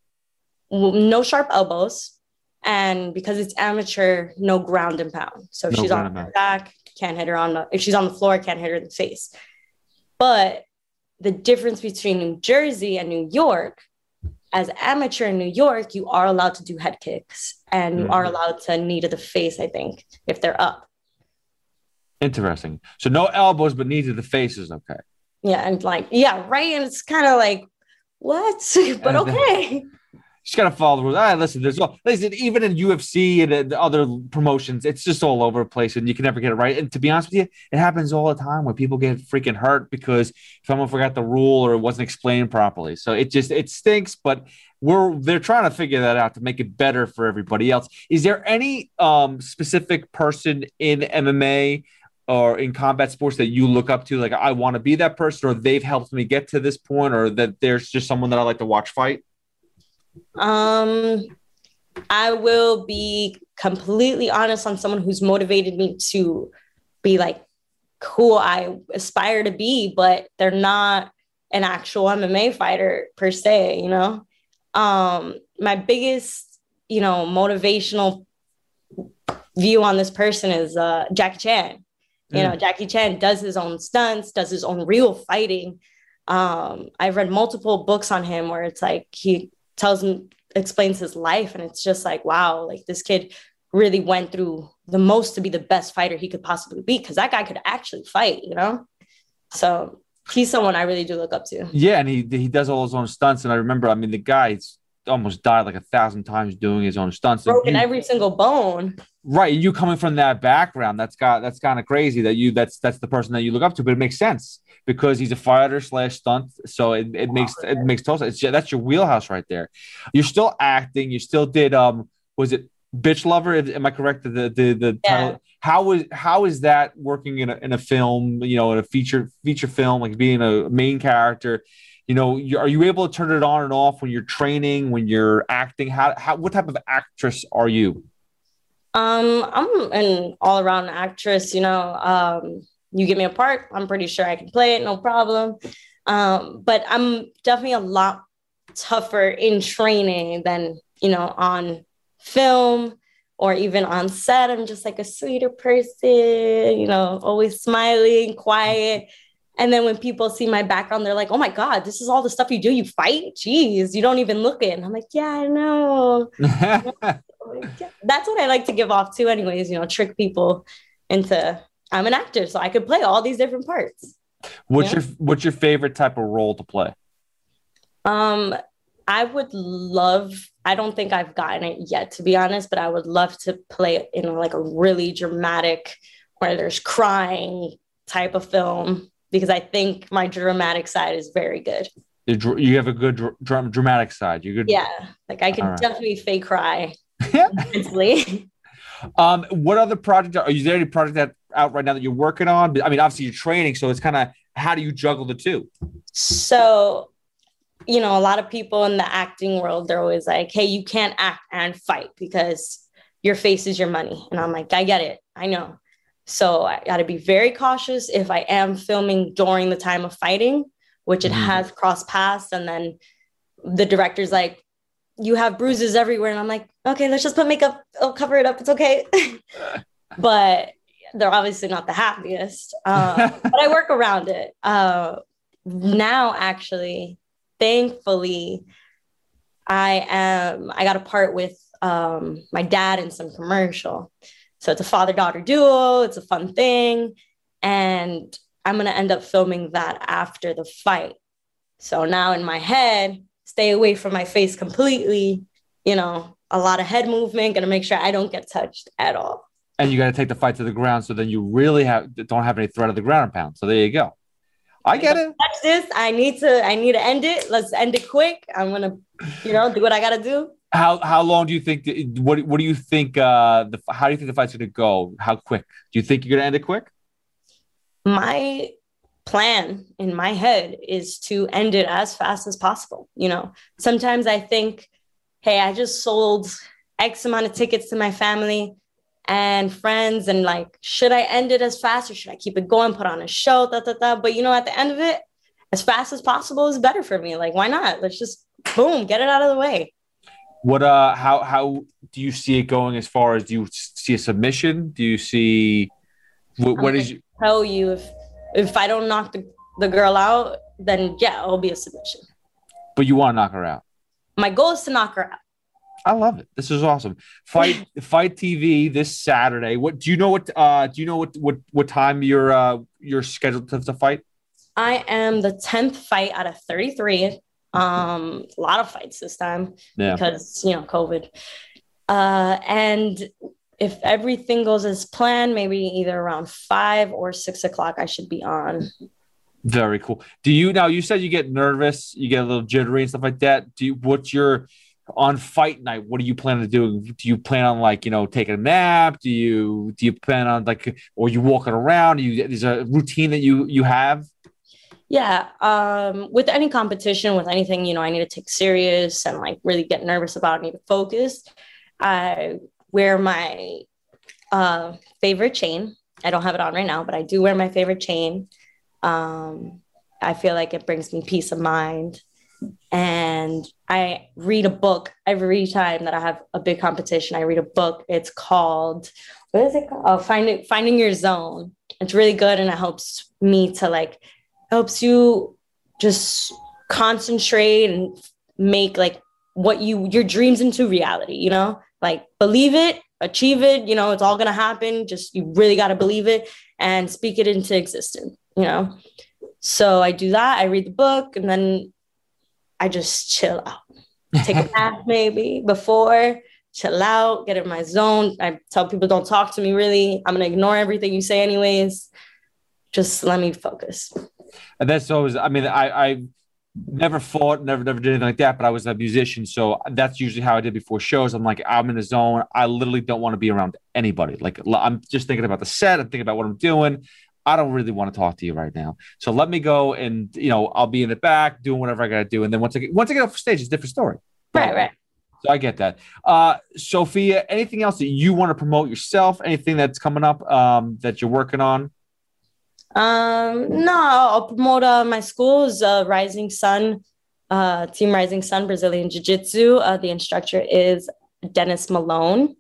No sharp elbows. And because it's amateur, no ground and pound. So if no she's on her back, can't hit her on the, if she's on the floor, can't hit her in the face. But the difference between New Jersey and New York, as amateur in New York, you are allowed to do head kicks and you mm-hmm. are allowed to knee to the face, I think, if they're up. Interesting. So no elbows, but knee to the face is okay. Yeah. And like, yeah, right. And it's kind of like, what? But okay. Just got to follow the rules. Ah, listen, there's all, listen, even in U F C and, and other promotions, it's just all over the place and you can never get it right. And to be honest with you, it happens all the time where people get freaking hurt because someone forgot the rule or it wasn't explained properly. So it just, it stinks, but we're, they're trying to figure that out to make it better for everybody else. Is there any um, specific person in M M A or in combat sports that you look up to? Like, I want to be that person, or they've helped me get to this point, or that there's just someone that I like to watch fight? Um, I will be completely honest on someone who's motivated me to be like who I aspire to be, but they're not an actual M M A fighter per se, you know? Um, my biggest, you know, motivational view on this person is uh, Jackie Chan. You know, Jackie Chan does his own stunts, does his own real fighting. Um, I've read multiple books on him where it's like he tells him, explains his life, and it's just like, wow, like this kid really went through the most to be the best fighter he could possibly be, because that guy could actually fight, you know? So he's someone I really do look up to. Yeah, and he he does all his own stunts. And I remember, I mean, the guy's almost died like a thousand times doing his own stunts. Broken you, every single bone. Right. You coming from that background, that's got that's kind of crazy that you that's that's the person that you look up to, but it makes sense because he's a fighter slash stunt. So it, it makes it makes total sense. It's, that's your wheelhouse right there. You're still acting. You still did um was it Bitch Lover? Am I correct? The the the yeah. title. How is how is that working in a in a film, you know, in a feature feature film, like being a main character? You know, you, are you able to turn it on and off when you're training, when you're acting? How, how what type of actress are you? Um, I'm an all-around actress, you know. Um, you give me a part, I'm pretty sure I can play it, no problem. Um, but I'm definitely a lot tougher in training than, you know, on film or even on set. I'm just like a sweeter person, you know, always smiling, quiet. And then when people see my background, they're like, oh my God, this is all the stuff you do. You fight? Jeez, you don't even look it. And I'm like, yeah, I know. That's what I like to give off to anyways, you know, trick people into, I'm an actor, so I could play all these different parts. What's yeah? your What's your favorite type of role to play? Um, I would love, I don't think I've gotten it yet, to be honest, but I would love to play it in like a really dramatic, where there's crying type of film, because I think my dramatic side is very good. You have a good dr- dramatic side. You're good. Yeah. Like I could right. definitely fake cry. um, what other project are, are you there? Any project that out right now that you're working on? I mean, obviously you're training, so it's kind of, how do you juggle the two? So, you know, a lot of people in the acting world, they're always like, hey, you can't act and fight because your face is your money. And I'm like, I get it. I know. So I got to be very cautious if I am filming during the time of fighting, which it mm-hmm. has crossed paths. And then the director's like, you have bruises everywhere. And I'm like, okay, let's just put makeup. I'll cover it up. It's okay. But they're obviously not the happiest. Uh, but I work around it. Uh, now, actually, thankfully, I am, I got a part with um, my dad in some commercial. So it's a father-daughter duo. It's a fun thing. And I'm going to end up filming that after the fight. So now in my head, stay away from my face completely, you know, a lot of head movement, going to make sure I don't get touched at all. And you got to take the fight to the ground. So then you really have don't have any threat of the ground and pound. So there you go. I get it. Touch this. I need to, I need to end it. Let's end it quick. I'm going to, you know, do what I got to do. How how long do you think? What what do you think? Uh, the how do you think the fight's going to go? How quick do you think you're going to end it quick? My plan in my head is to end it as fast as possible. You know, sometimes I think, hey, I just sold X amount of tickets to my family and friends, and like, should I end it as fast or should I keep it going? Put on a show, da da da. But you know, at the end of it, as fast as possible is better for me. Like, why not? Let's just boom, get it out of the way. What uh how how do you see it going as far as do you see a submission? Do you see what, what is you tell you if if I don't knock the, the girl out, then yeah, it'll be a submission. But you want to knock her out. My goal is to knock her out. I love it. This is awesome. Fight Fight T V this Saturday. What do you know what uh do you know what what what time you're uh you're scheduled to, to fight? I am the tenth fight out of thirty-three. Um, a lot of fights this time yeah. because, you know, COVID. Uh, and if everything goes as planned, maybe either around five or six o'clock, I should be on. Very cool. Do you now, you said you get nervous, you get a little jittery and stuff like that. Do you, what's your, on fight night, what do you plan to do? Do you plan on like, you know, taking a nap? Do you, do you plan on like, or you walking around? Do you, there's a routine that you, you have? Yeah. Um, with any competition, with anything, you know, I need to take serious and like really get nervous about, I need to focus. I wear my uh, favorite chain. I don't have it on right now, but I do wear my favorite chain. Um, I feel like it brings me peace of mind. And I read a book every time that I have a big competition. I read a book. It's called, what is it called? Oh, Finding, Finding Your Zone. It's really good. And it helps me to like, helps you just concentrate and make like what you, your dreams into reality, you know, like believe it, achieve it, you know, it's all going to happen. Just, you really got to believe it and speak it into existence, you know? So I do that. I read the book and then I just chill out, take a bath maybe before, chill out, get in my zone. I tell people don't talk to me really. I'm going to ignore everything you say anyways. Just let me focus. And that's always, I mean, I, I never fought, never, never did anything like that, but I was a musician. So that's usually how I did before shows. I'm like, I'm in the zone. I literally don't want to be around anybody. Like I'm just thinking about the set. I'm thinking about what I'm doing. I don't really want to talk to you right now. So let me go and, you know, I'll be in the back doing whatever I got to do. And then once I get, once I get off stage, it's a different story. Right, right. So I get that. Uh, Sophia, anything else that you want to promote yourself? Anything that's coming up um, that you're working on? Um, no, I'll promote uh, my school's uh, Rising Sun, uh, Team Rising Sun Brazilian Jiu-Jitsu. Uh, the instructor is Dennis Malone.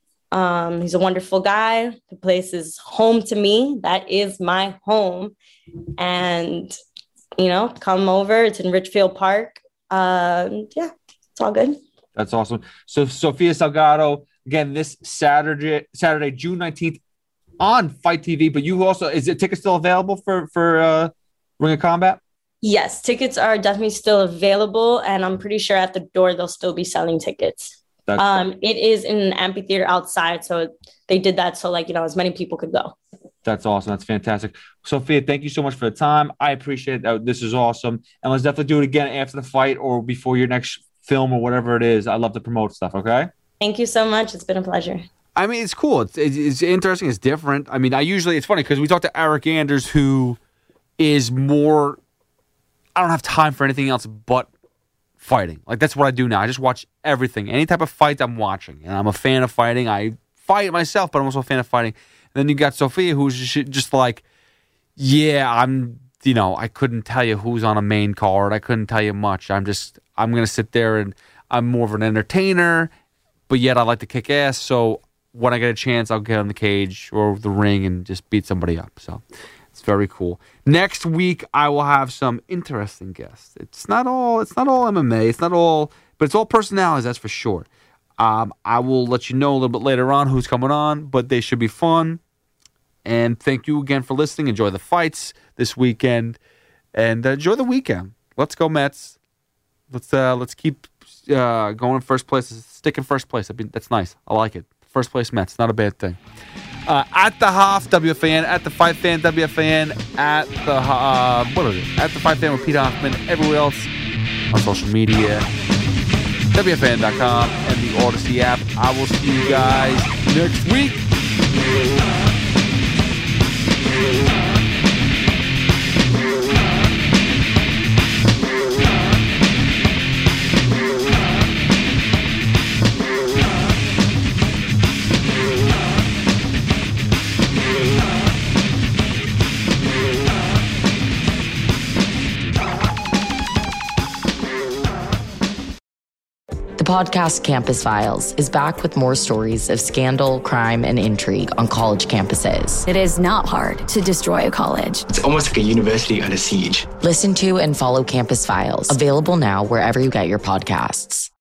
Um, he's a wonderful guy. The place is home to me. That is my home. And, you know, come over. It's in Richfield Park. Uh, yeah, it's all good. That's awesome. So Sofia Salgado, again, this Saturday, Saturday, June nineteenth on Fight T V. But you also, is it tickets still available for, for uh, Ring of Combat? Yes, tickets are definitely still available. And I'm pretty sure at the door, they'll still be selling tickets. That's um, it is in an amphitheater outside. So they did that so like, you know, as many people could go. That's awesome. That's fantastic. Sophia, thank you so much for the time. I appreciate that. This is awesome. And let's definitely do it again after the fight or before your next film or whatever it is. I love to promote stuff. Okay. Thank you so much. It's been a pleasure. I mean, it's cool. It's, it's interesting. It's different. I mean, I usually, it's funny because we talked to Eric Anders, who is more, I don't have time for anything else but fighting. Like that's what I do now. I just watch everything. Any type of fight I'm watching. And I'm a fan of fighting. I fight myself, but I'm also a fan of fighting. And then you got Sophia, who's just, just like, yeah, I'm, you know, I couldn't tell you who's on a main card. I couldn't tell you much. I'm just, I'm going to sit there and I'm more of an entertainer, but yet I like to kick ass. So when I get a chance, I'll get on the cage or the ring and just beat somebody up. So it's very cool. Next week, I will have some interesting guests. It's not all, it's not all M M A. It's not all, but it's all personalities, that's for sure. Um, I will let you know a little bit later on who's coming on, but they should be fun. And thank you again for listening. Enjoy the fights this weekend, and uh, enjoy the weekend. Let's go Mets. Let's uh, let's keep uh, going in first place. Stick in first place. I mean, that's nice. I like it. First place Mets, not a bad thing. Uh, at the Hoff W F A N, at the Fight Fan W F A N, at the uh, what is it? At the Fight Fan with Pete Hoffman. Everywhere else on social media, W F A N dot com and the Odyssey app. I will see you guys next week. The podcast Campus Files is back with more stories of scandal, crime, and intrigue on college campuses. It is not hard to destroy a college. It's almost like a university under siege. Listen to and follow Campus Files, available now wherever you get your podcasts.